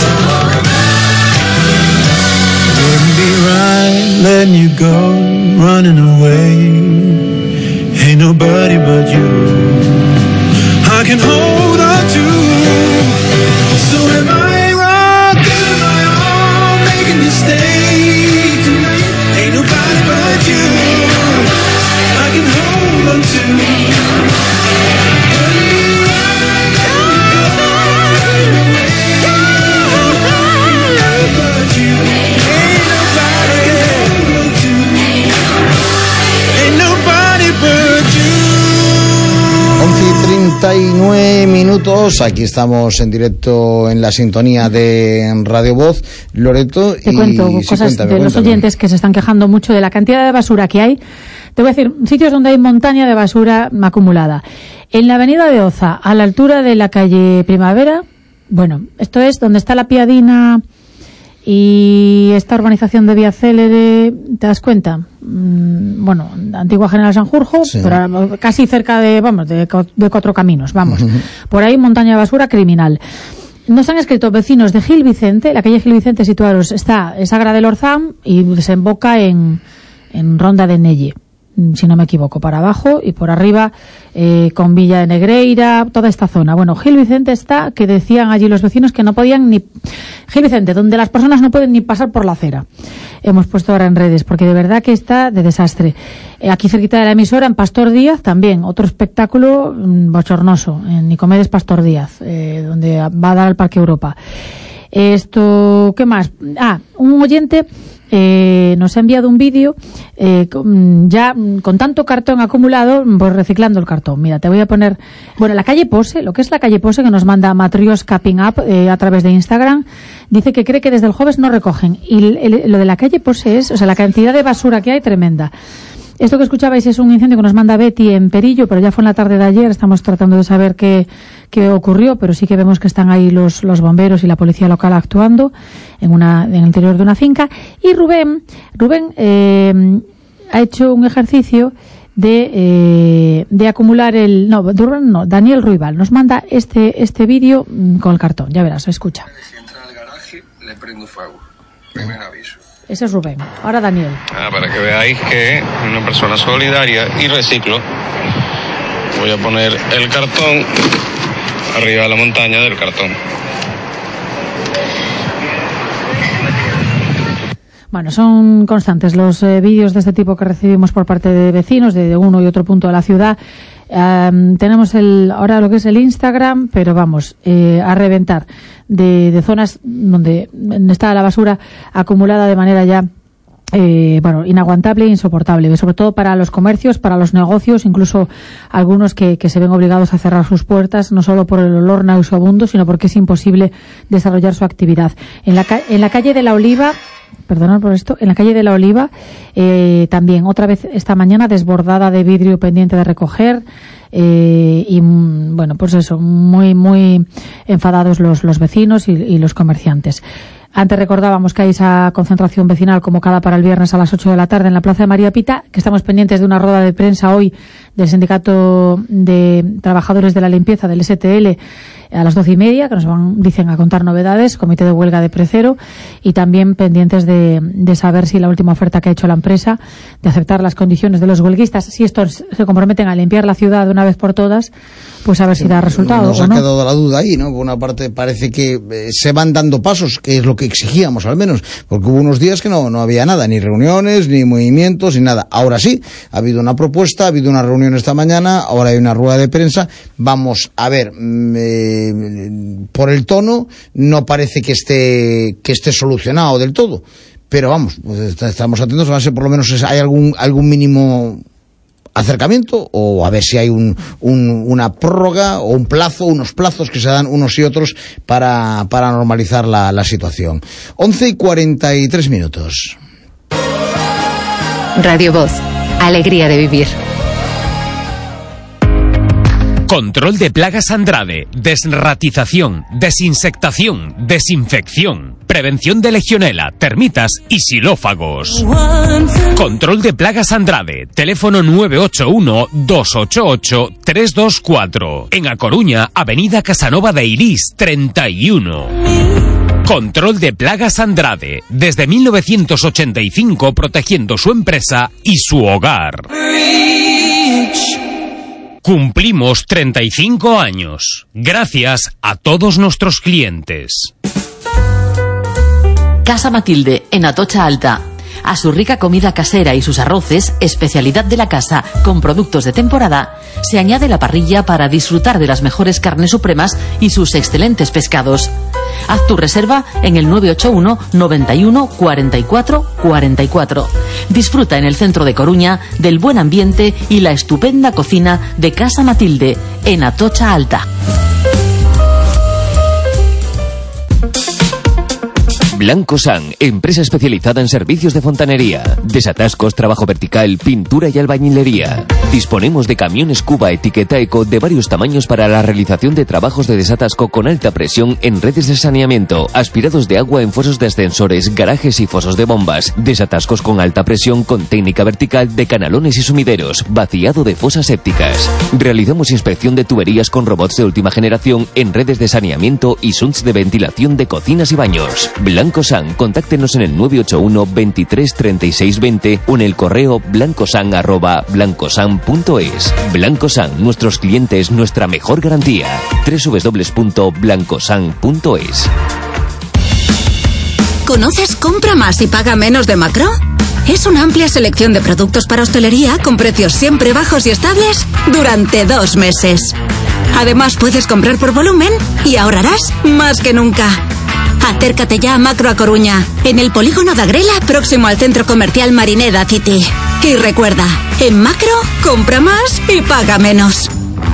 Wouldn't be right letting you go, running away. Ain't nobody but you I can hold on to. So am I wrong? Am I wrong making you stay tonight? Ain't nobody but you I can hold on to. treinta y nueve minutos, aquí estamos en directo en la sintonía de Radio Voz. Loreto, te y cuento sí, cosas cuéntame, de los cuéntame. oyentes que se están quejando mucho de la cantidad de basura que hay. Te voy a decir, sitios donde hay montaña de basura acumulada. En la avenida de Oza, a la altura de la calle Primavera, bueno, esto es donde está la Piadina y esta urbanización de Vía Célere, ¿te das cuenta? Mm, bueno, antigua General Sanjurjo, Sí. pero casi cerca de, vamos, de, de Cuatro Caminos, vamos. Por ahí montaña de basura criminal. Nos han escrito vecinos de Gil Vicente, la calle Gil Vicente, situaros, está Sagra del Orzán y desemboca en, en Ronda de Nelle, si no me equivoco, para abajo y por arriba eh, con Villa de Negreira, toda esta zona. Bueno, Gil Vicente está, que decían allí los vecinos que no podían ni... Gil Vicente, donde las personas no pueden ni pasar por la acera. Hemos puesto ahora en redes, porque de verdad que está de desastre. Eh, aquí cerquita de la emisora, en Pastor Díaz, también, otro espectáculo mm, bochornoso, en Nicomedes Pastor Díaz, eh, donde va a dar al Parque Europa. Esto, ¿qué más? Ah, un oyente... Eh, nos ha enviado un vídeo eh, con, ya con tanto cartón acumulado, pues reciclando el cartón. Mira, te voy a poner, bueno, la calle Pose, lo que es la calle Pose, que nos manda Matrioska Ping Up eh, a través de Instagram, dice que cree que desde el jueves no recogen. Y el, el, lo de la calle Pose es, o sea, la cantidad de basura que hay, tremenda. Esto que escuchabais es un incendio que nos manda Betty en Perillo, pero ya fue en la tarde de ayer. Estamos tratando de saber qué, qué ocurrió, pero sí que vemos que están ahí los, los bomberos y la policía local actuando en una, en el interior de una finca. Y Rubén, Rubén eh, ha hecho un ejercicio de, eh, de acumular el, no, Rubén no, Daniel Ruibal nos manda este, este vídeo con el cartón. Ya verás, escucha. Si entra al garaje, le prendo fuego. Primer aviso. Ese es Rubén. Ahora Daniel. Ah, para que veáis que una persona solidaria y reciclo. Voy a poner el cartón arriba de la montaña del cartón. Bueno, son constantes los eh, vídeos de este tipo que recibimos por parte de vecinos de, de uno y otro punto de la ciudad. Um, tenemos el ahora lo que es el Instagram, pero vamos, eh, a reventar de, de zonas donde está la basura acumulada de manera ya eh, bueno, inaguantable e insoportable, sobre todo para los comercios, para los negocios, incluso algunos que, que se ven obligados a cerrar sus puertas, no solo por el olor nauseabundo, sino porque es imposible desarrollar su actividad. En la, en la calle de la Oliva, perdonad por esto, en la calle de la Oliva eh, también otra vez esta mañana desbordada de vidrio pendiente de recoger eh, y bueno, pues eso, muy muy enfadados los, los vecinos y, y los comerciantes. Antes recordábamos que hay esa concentración vecinal convocada para el viernes a las ocho de la tarde en la Plaza de María Pita, que estamos pendientes de una rueda de prensa hoy del Sindicato de Trabajadores de la Limpieza del S T L a las doce y media, que nos van, dicen, a contar novedades, comité de huelga de Precero, y también pendientes de, de saber si la última oferta que ha hecho la empresa de aceptar las condiciones de los huelguistas, si estos se comprometen a limpiar la ciudad de una vez por todas, pues a ver si da resultado. Nos o ha no. quedado la duda ahí, ¿no? Por una parte parece que eh, se van dando pasos, que es lo que exigíamos al menos, porque hubo unos días que no, no había nada, ni reuniones, ni movimientos, ni nada. Ahora sí, ha habido una propuesta, ha habido una reunión esta mañana, ahora hay una rueda de prensa. Vamos a ver, eh, por el tono no parece que esté que esté solucionado del todo, pero vamos, pues estamos atentos a ver si por lo menos hay algún algún mínimo acercamiento, o a ver si hay un, un, una prórroga o un plazo, unos plazos que se dan unos y otros para, para normalizar la, la situación. once y cuarenta y tres minutos. Radio Voz, alegría de vivir. Control de plagas Andrade, desratización, desinsectación, desinfección, prevención de legionela, termitas y xilófagos. Control de plagas Andrade, teléfono nueve ocho uno, dos ocho ocho, tres dos cuatro. En A Coruña, avenida Casanova de Irís, treinta y uno. Control de plagas Andrade, desde mil novecientos ochenta y cinco protegiendo su empresa y su hogar. Cumplimos treinta y cinco años. Gracias a todos nuestros clientes. Casa Matilde, en Atocha Alta. A su rica comida casera y sus arroces, especialidad de la casa con productos de temporada, se añade la parrilla para disfrutar de las mejores carnes supremas y sus excelentes pescados. Haz tu reserva en el nueve ocho uno, noventa y uno, cuarenta y cuatro, cuarenta y cuatro. Disfruta en el centro de Coruña del buen ambiente y la estupenda cocina de Casa Matilde, en Atocha Alta. Blanco San, empresa especializada en servicios de fontanería, desatascos, trabajo vertical, pintura y albañilería. Disponemos de camiones Cuba etiqueta eco de varios tamaños para la realización de trabajos de desatasco con alta presión en redes de saneamiento, aspirados de agua en fosos de ascensores, garajes y fosos de bombas, desatascos con alta presión con técnica vertical de canalones y sumideros, vaciado de fosas sépticas. Realizamos inspección de tuberías con robots de última generación en redes de saneamiento y sunts de ventilación de cocinas y baños. Blanco San, contáctenos en el nueve ocho uno, veintitrés, treinta y seis, veinte o en el correo blancosan arroba blancosan punto es. Blancosan, nuestros clientes, nuestra mejor garantía. doble u doble u doble u punto blancosan punto es. ¿Conoces Compra Más y Paga Menos de Macro? Es una amplia selección de productos para hostelería con precios siempre bajos y estables durante dos meses. Además, puedes comprar por volumen y ahorrarás más que nunca. Acércate ya a Macro a Coruña, en el polígono de Agrela, próximo al centro comercial Marineda City. Y recuerda, en Macro, compra más y paga menos.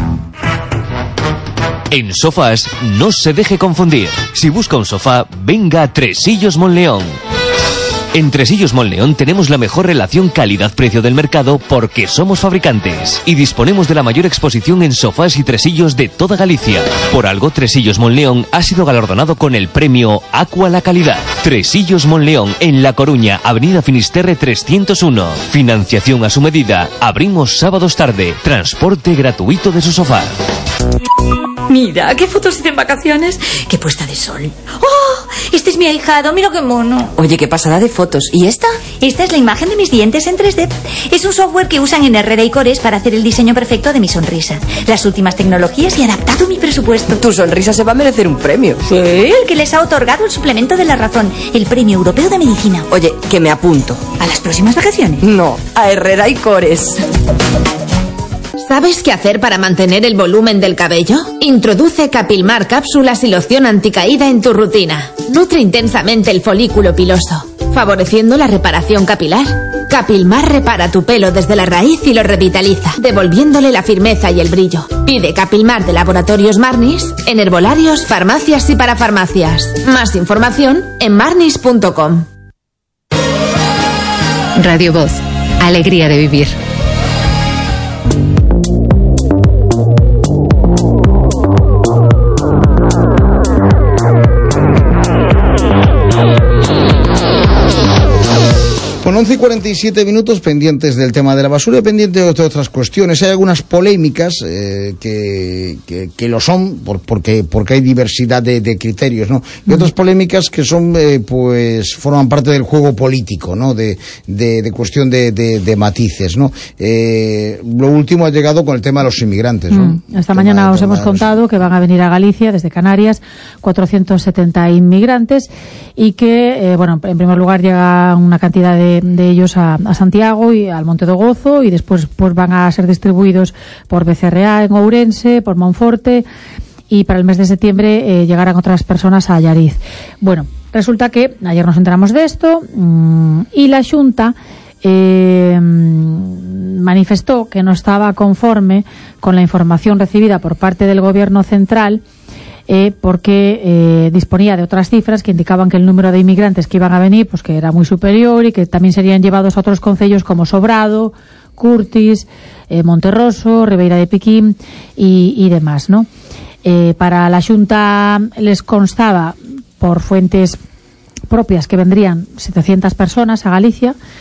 En Sofás, no se deje confundir. Si busca un sofá, venga a Tresillos Monleón. En Tresillos Monleón tenemos la mejor relación calidad-precio del mercado porque somos fabricantes y disponemos de la mayor exposición en sofás y tresillos de toda Galicia. Por algo, Tresillos Monleón ha sido galardonado con el premio Aqua la Calidad. Tresillos Monleón, en La Coruña, Avenida Finisterre trescientos uno. Financiación a su medida. Abrimos sábados tarde. Transporte gratuito de su sofá. Mira, qué fotos hice en vacaciones. Qué puesta de sol. ¡Oh! Este es mi ahijado, mira qué mono. Oye, qué pasada de fotos. ¿Y esta? Esta es la imagen de mis dientes en tres D. Es un software que usan en Herrera y Cores para hacer el diseño perfecto de mi sonrisa. Las últimas tecnologías y adaptado a mi presupuesto. Tu sonrisa se va a merecer un premio. Sí, el que les ha otorgado el suplemento de la razón, el Premio Europeo de Medicina. Oye, que me apunto. ¿A las próximas vacaciones? No, a Herrera y Cores. ¿Sabes qué hacer para mantener el volumen del cabello? Introduce Capilmar cápsulas y loción anticaída en tu rutina. Nutre intensamente el folículo piloso, favoreciendo la reparación capilar. Capilmar repara tu pelo desde la raíz y lo revitaliza, devolviéndole la firmeza y el brillo. Pide Capilmar de Laboratorios Marnis en herbolarios, farmacias y parafarmacias. Más información en marnis punto com. Radio Voz, alegría de vivir. Con once y cuarenta y siete minutos pendientes del tema de la basura y pendientes de otras cuestiones. Hay algunas polémicas eh, que, que, que lo son por, porque, porque hay diversidad de, de criterios, ¿no? Y otras polémicas que son, eh, pues, forman parte del juego político, ¿no? De, de, de cuestión de, de, de matices, ¿no? Eh, lo último ha llegado con el tema de los inmigrantes, ¿no? Mm. Esta mañana os hemos contado que van a venir a Galicia desde Canarias cuatrocientos setenta inmigrantes y que, eh, bueno, en primer lugar llega una cantidad de de ellos a, a Santiago y al Monte do Gozo y después pues van a ser distribuidos por B C R A en Ourense, por Monforte y para el mes de septiembre eh, llegarán otras personas a Allariz. Bueno, resulta que ayer nos enteramos de esto mmm, y la Xunta eh, manifestó que no estaba conforme con la información recibida por parte del Gobierno central Eh, porque eh, disponía de otras cifras que indicaban que el número de inmigrantes que iban a venir pues que era muy superior y que también serían llevados a otros concellos como Sobrado, Curtis, eh, Monterroso, Ribeira de Piquín y, y demás, ¿no? Eh, para la Xunta les constaba por fuentes propias que vendrían setecientas personas a Galicia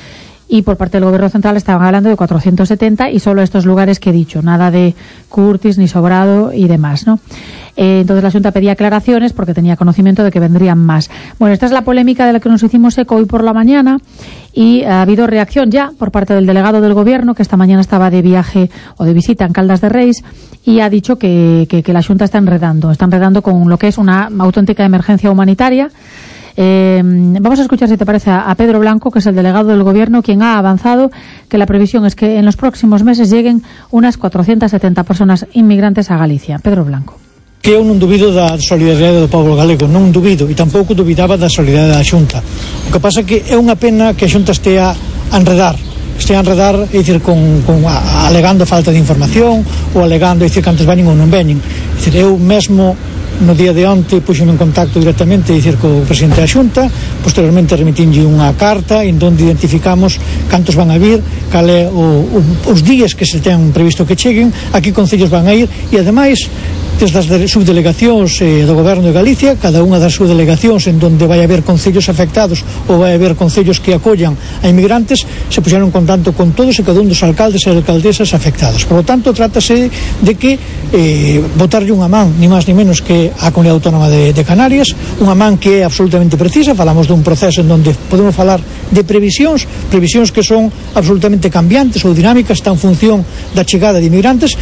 y por parte del Gobierno Central estaban hablando de cuatrocientos setenta y solo estos lugares que he dicho, nada de Curtis ni Sobrado y demás, ¿no? Eh, entonces la Xunta pedía aclaraciones porque tenía conocimiento de que vendrían más. Bueno, esta es la polémica de la que nos hicimos eco hoy por la mañana y ha habido reacción ya por parte del delegado del Gobierno, que esta mañana estaba de viaje o de visita en Caldas de Reis, y ha dicho que, que, que la Xunta está enredando, está enredando con lo que es una auténtica emergencia humanitaria. Eh, vamos a escuchar, si te parece, a Pedro Blanco, que es el delegado del Gobierno, quien ha avanzado que la previsión es que en los próximos meses lleguen unas cuatrocientas setenta personas inmigrantes a Galicia. Pedro Blanco. Que eu non dubido da solidariedade do povo galego, non dubido, e tampouco dubidaba da solidariedade da Xunta. O que pasa é que é unha pena que a Xunta estea a enredar, estea a enredar, é dicir, con, con a, alegando falta de información ou alegando, é dicir, cantos veñen ou non veñen. É dicir, eu mesmo no día de onte puxeme en contacto directamente, é dicir, co presidente da Xunta, posteriormente remitinlle unha carta en donde identificamos cantos van a vir, cal é o, o, os días que se ten previsto que cheguen, a que concellos van a ir, e ademais desde as subdelegacións eh, do Goberno de Galicia, cada unha das subdelegacións en donde vai haber concellos afectados ou vai haber concellos que acollan a inmigrantes, se puxeron en contacto con todos e cada un dos alcaldes e alcaldesas afectados. Por lo tanto, trátase de que eh, botarlle unha man, ni máis ni menos que a Comunidade Autónoma de, de Canarias, unha man que é absolutamente precisa. Falamos dun proceso en donde podemos falar de previsións, previsións que son absolutamente cambiantes ou dinámicas, está en función da chegada de inmigrantes.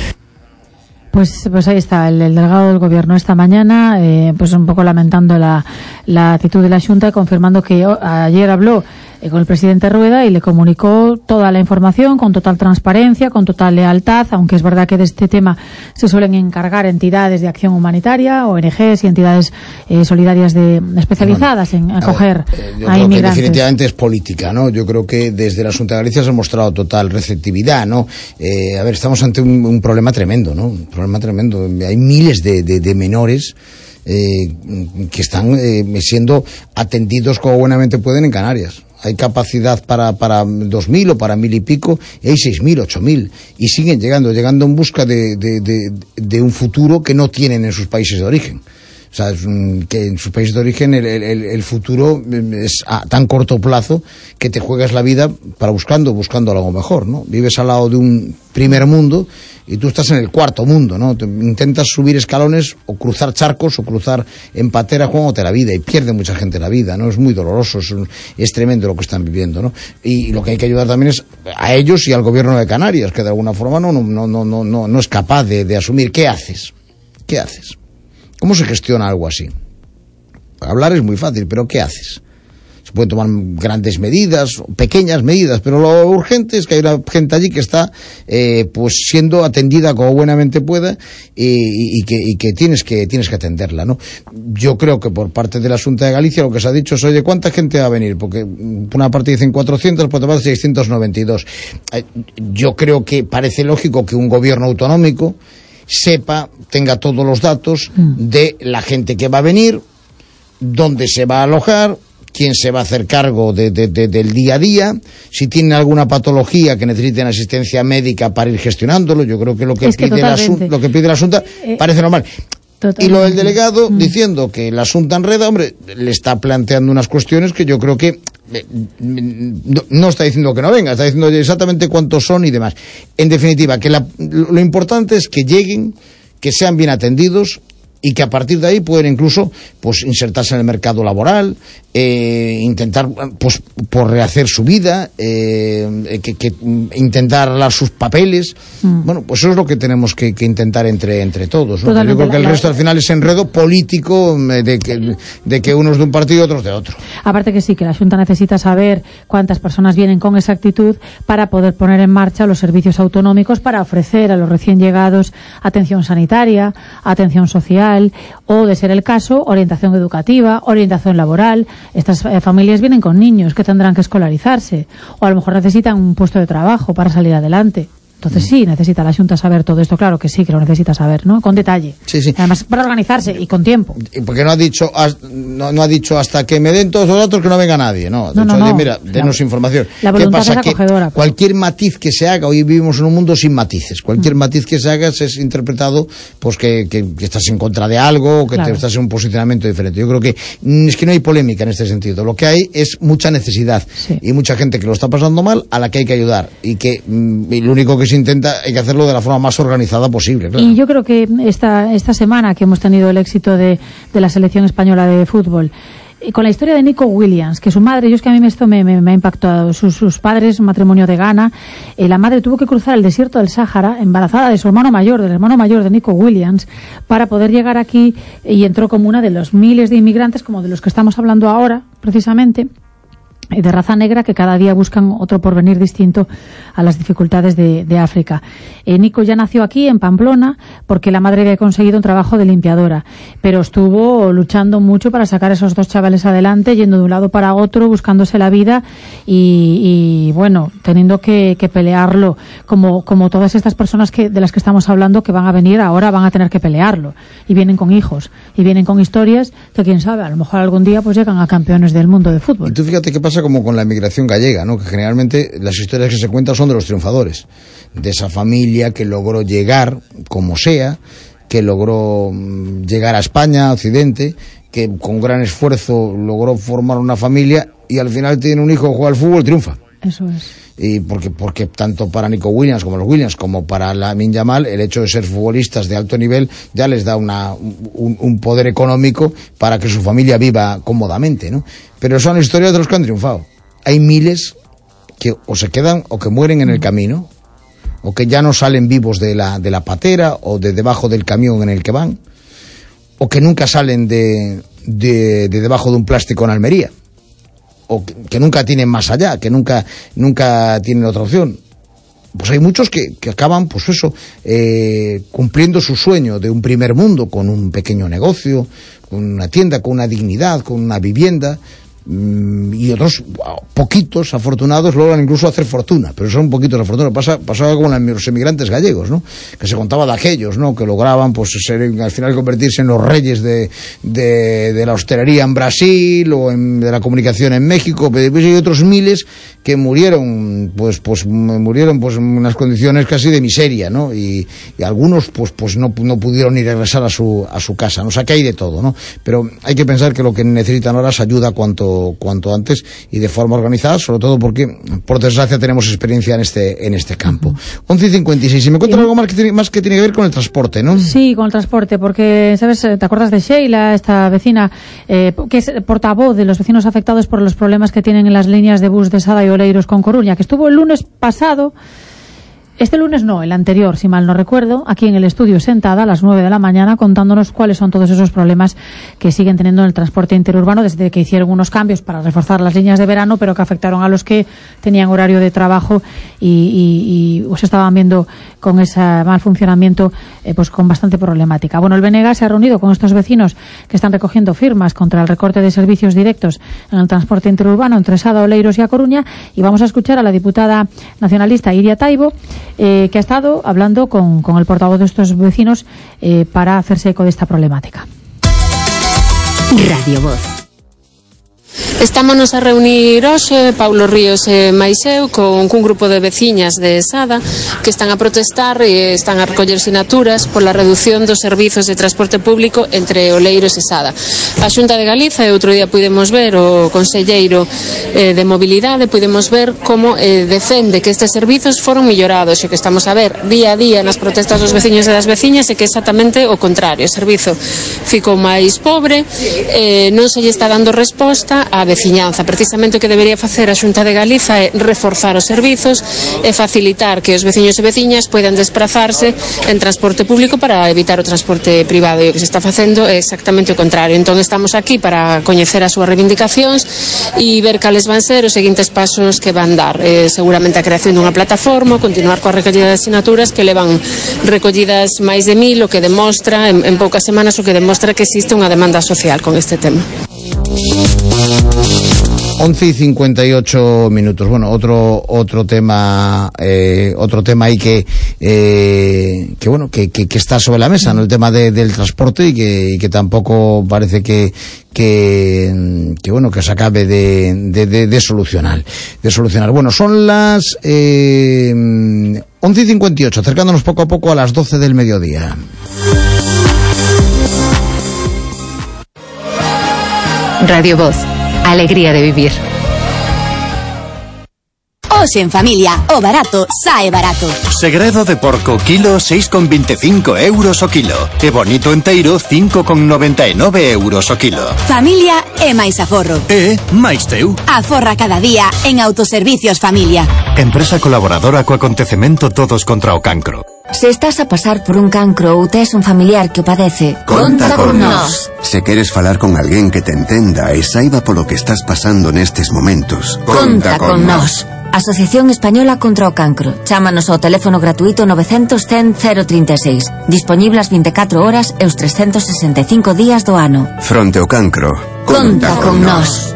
Pues, pues ahí está el, el delegado del Gobierno esta mañana, eh, pues un poco lamentando la, la actitud de la Xunta y confirmando que oh, ayer habló eh, con el presidente Rueda y le comunicó toda la información con total transparencia, con total lealtad, aunque es verdad que de este tema se suelen encargar entidades de acción humanitaria, O N Ges y entidades eh, solidarias de, especializadas bueno, en acoger a, ver, eh, yo a creo inmigrantes. Que definitivamente es política, ¿no? Yo creo que desde la Xunta de Galicia se ha mostrado total receptividad, ¿no? Eh, a ver, estamos ante un, un problema tremendo, ¿no? Un problema tremendo. Hay miles de, de, de menores eh, que están eh, siendo atendidos como buenamente pueden en Canarias. Hay capacidad para, para dos mil o para mil y pico, y hay seis mil, ocho mil, y siguen llegando, llegando en busca de, de, de, de un futuro que no tienen en sus países de origen. O sea, es un, que en sus países de origen el, el, el futuro es a tan corto plazo que te juegas la vida para buscando, buscando algo mejor, ¿no? Vives al lado de un primer mundo y tú estás en el cuarto mundo, ¿no? Te intentas subir escalones o cruzar charcos o cruzar en patera jugándote la vida y pierde mucha gente la vida, ¿no? Es muy doloroso, es, es tremendo lo que están viviendo, ¿no? Y, y lo que hay que ayudar también es a ellos y al Gobierno de Canarias, que de alguna forma no, no, no, no, no, no es capaz de, de asumir. ¿Qué haces? ¿Qué haces? ¿Cómo se gestiona algo así? Hablar es muy fácil, pero ¿qué haces? Se pueden tomar grandes medidas, pequeñas medidas, pero lo urgente es que hay una gente allí que está eh, pues siendo atendida como buenamente pueda y, y, que, y que tienes que tienes que atenderla, ¿no? Yo creo que por parte de la Xunta de Galicia lo que se ha dicho es, oye, ¿cuánta gente va a venir? Porque por una parte dicen cuatrocientos, por otra parte seiscientos noventa y dos. Eh, yo creo que parece lógico que un gobierno autonómico sepa, tenga todos los datos de la gente que va a venir, dónde se va a alojar, quién se va a hacer cargo de, de, de, del día a día, si tienen alguna patología que necesiten asistencia médica para ir gestionándolo. Yo creo que lo que, es que pide, la, lo que pide la Xunta eh, parece normal. Totalmente. Y lo del delegado mm. diciendo que la Xunta enreda, hombre, le está planteando unas cuestiones que yo creo que no, no está diciendo que no venga, está diciendo exactamente cuántos son y demás. En definitiva, que la, lo importante es que lleguen, que sean bien atendidos y que a partir de ahí pueden incluso pues insertarse en el mercado laboral, eh, intentar pues por rehacer su vida, eh, que, que intentar arreglar sus papeles. Mm. Bueno, pues eso es lo que tenemos que, que intentar entre entre todos, ¿no? Yo creo que el resto al final es enredo político de que, de que unos de un partido y otros de otro. Aparte que sí, que la Xunta necesita saber cuántas personas vienen con exactitud para poder poner en marcha los servicios autonómicos para ofrecer a los recién llegados atención sanitaria, atención social, o, de ser el caso, orientación educativa, orientación laboral. Estas eh, familias vienen con niños que tendrán que escolarizarse, o a lo mejor necesitan un puesto de trabajo para salir adelante. Entonces sí, necesita la Xunta saber todo esto, claro que sí, que lo necesita saber, ¿no? Con detalle. Sí, sí. Además, para organizarse y con tiempo. Y porque no ha dicho no, no ha dicho hasta que me den todos los datos que no venga nadie, ¿no? De No, hecho, no, oye, no. mira, denos La- información. la ¿Qué voluntad pasa? es acogedora, Que cualquier matiz que se haga, hoy vivimos en un mundo sin matices, cualquier Mm. matiz que se haga es interpretado pues que, que, que estás en contra de algo, o que Claro. te estás en un posicionamiento diferente. Yo creo que mm, es que no hay polémica en este sentido. Lo que hay es mucha necesidad y mucha gente que lo está pasando mal a la que hay que ayudar y que mm, y lo único que se intenta hay que hacerlo de la forma más organizada posible. Claro. Y yo creo que esta, esta semana que hemos tenido el éxito de, de la selección española de fútbol, y con la historia de Nico Williams, que su madre, yo es que a mí esto me, me, me ha impactado, sus, sus padres, un matrimonio de Ghana, eh, la madre tuvo que cruzar el desierto del Sáhara, embarazada de su hermano mayor, del hermano mayor de Nico Williams, para poder llegar aquí, y entró como una de los miles de inmigrantes, como de los que estamos hablando ahora, precisamente, de raza negra, que cada día buscan otro porvenir distinto a las dificultades de, de África. Eh, Nico ya nació aquí, en Pamplona, porque la madre había conseguido un trabajo de limpiadora, pero estuvo luchando mucho para sacar a esos dos chavales adelante, yendo de un lado para otro, buscándose la vida y, y bueno, teniendo que, que pelearlo, como, como todas estas personas que, de las que estamos hablando, que van a venir ahora, van a tener que pelearlo, y vienen con hijos, y vienen con historias que quién sabe, a lo mejor algún día pues llegan a campeones del mundo de fútbol. Y tú fíjate qué pasa como con la emigración gallega, ¿no? Que generalmente las historias que se cuentan son de los triunfadores, de esa familia que logró llegar, como sea, que logró mm, llegar a España, a Occidente, que con gran esfuerzo logró formar una familia y al final tiene un hijo que juega al fútbol, triunfa. Eso es. Y porque, porque tanto para Nico Williams como los Williams, como para Lamine Yamal, el hecho de ser futbolistas de alto nivel ya les da una, un, un poder económico para que su familia viva cómodamente, ¿no? Pero son historias de los que han triunfado. Hay miles que o se quedan o que mueren en el camino, o que ya no salen vivos de la, de la patera o de debajo del camión en el que van, o que nunca salen de, de, de debajo de un plástico en Almería, o que, que nunca tienen más allá, que nunca, nunca tienen otra opción. Pues hay muchos que, que acaban, pues eso, eh, cumpliendo su sueño de un primer mundo, con un pequeño negocio, con una tienda, con una dignidad, con una vivienda, mm, y otros, poquitos afortunados, logran incluso hacer fortuna, pero son poquitos afortunados. Pasa, pasaba con los emigrantes gallegos, ¿no? Que se contaba de aquellos, ¿no? Que lograban, pues, ser, al final convertirse en los reyes de, de, de la hostelería en Brasil, o en, de la comunicación en México, pero después hay otros miles que murieron, pues, pues, murieron, pues, en unas condiciones casi de miseria, ¿no? Y, y algunos, pues, pues, no, no pudieron ni regresar a su, a su casa, ¿no? O sea, que hay de todo, ¿no? Pero hay que pensar que lo que necesitan ahora es ayuda cuanto, cuanto antes y de forma organizada, sobre todo porque, por desgracia, tenemos experiencia en este, en este campo. once y cincuenta y seis. Y me cuentan algo más que, tiene, más que tiene que ver con el transporte, ¿no? Sí, con el transporte, porque, ¿sabes? ¿Te acuerdas de Sheila, esta vecina, eh, que es portavoz de los vecinos afectados por los problemas que tienen en las líneas de bus de Sada y Oleiros con Coruña, que estuvo el lunes pasado, este lunes no, el anterior, si mal no recuerdo, aquí en el estudio sentada a las nueve de la mañana, contándonos cuáles son todos esos problemas que siguen teniendo en el transporte interurbano desde que hicieron unos cambios para reforzar las líneas de verano, pero que afectaron a los que tenían horario de trabajo y, y, y pues estaban viendo con ese mal funcionamiento, eh, pues con bastante problemática. Bueno, el B N G se ha reunido con estos vecinos que están recogiendo firmas contra el recorte de servicios directos en el transporte interurbano entre Sada, Oleiros y A Coruña, y vamos a escuchar a la diputada nacionalista Iria Taibo, eh, que ha estado hablando con, con el portavoz de estos vecinos eh, para hacerse eco de esta problemática. Radio Voz. Estámonos a reunir hoxe, Paulo Ríos e máis eu, con un grupo de veciñas de Sada que están a protestar e están a recoller sinaturas pola reducción dos servizos de transporte público entre Oleiros e Sada. A Xunta de Galiza, e outro día pudemos ver o conselleiro eh, de mobilidade, pudemos ver como eh, defende que estes servizos foron mellorados, e que estamos a ver día a día nas protestas dos veciños e das veciñas, e que exactamente o contrario, o servizo ficou máis pobre, eh, non se lle está dando resposta a veciñanza. Precisamente o que debería facer a Xunta de Galiza é reforzar os servizos e facilitar que os veciños e veciñas poidan desplazarse en transporte público para evitar o transporte privado, e o que se está facendo é exactamente o contrario. Entón estamos aquí para coñecer as súas reivindicacións e ver cales van ser os seguintes pasos que van dar. Eh, seguramente a creación dunha plataforma, continuar coa recollida de asinaturas que levan recollidas máis de mil, o que demostra en, en poucas semanas o que demostra que existe unha demanda social con este tema. once y cincuenta y ocho minutos. Bueno, otro otro tema eh, otro tema ahí que eh, que bueno que, que, que está sobre la mesa, ¿no? El tema de, del transporte y que, y que tampoco parece que que, que bueno que se acabe de, de, de, de solucionar de solucionar. Bueno, son las eh, once y cincuenta y ocho, acercándonos poco a poco a las doce del mediodía. Radio Voz, alegría de vivir. Hoxe en familia, o barato sae barato. Segredo de porco kilo seis con veinticinco euros o kilo. E bonito enteiro cinco con noventa e nove euros o kilo. Familia e máis aforro. E máis teu. Aforra cada día en Autoservicios Familia. Empresa colaboradora co acontecemento Todos contra o Cancro. Se estás a pasar por un cancro ou tes un familiar que o padece, conta con nós. Se queres falar con alguén que te entenda e saiba polo que estás pasando nestes momentos, Conta con nós. Asociación Española contra o Cancro. Chámanos ao teléfono gratuito novecientos cen cero trinta e seis. Dispoñible as vinte e catro horas e os trescentos sesenta e cinco días do ano. Fronte ao cancro, Conta con nós.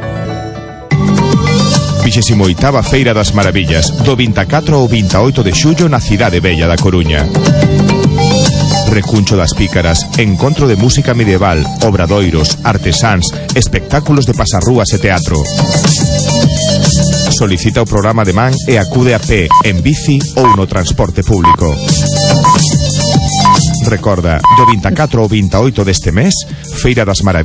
vinte e oitava Feira das Maravillas, do vinte e catro ao vinte e oito de xullo na cidade bella da Coruña. Recuncho das Pícaras, encontro de música medieval, obradoiros, artesáns, espectáculos de pasarrúas e teatro. Solicita o programa de man e acude a pé, en bici ou no transporte público. Recorda, do vinte e catro ao vinte e oito deste mes, Feira das Maravillas.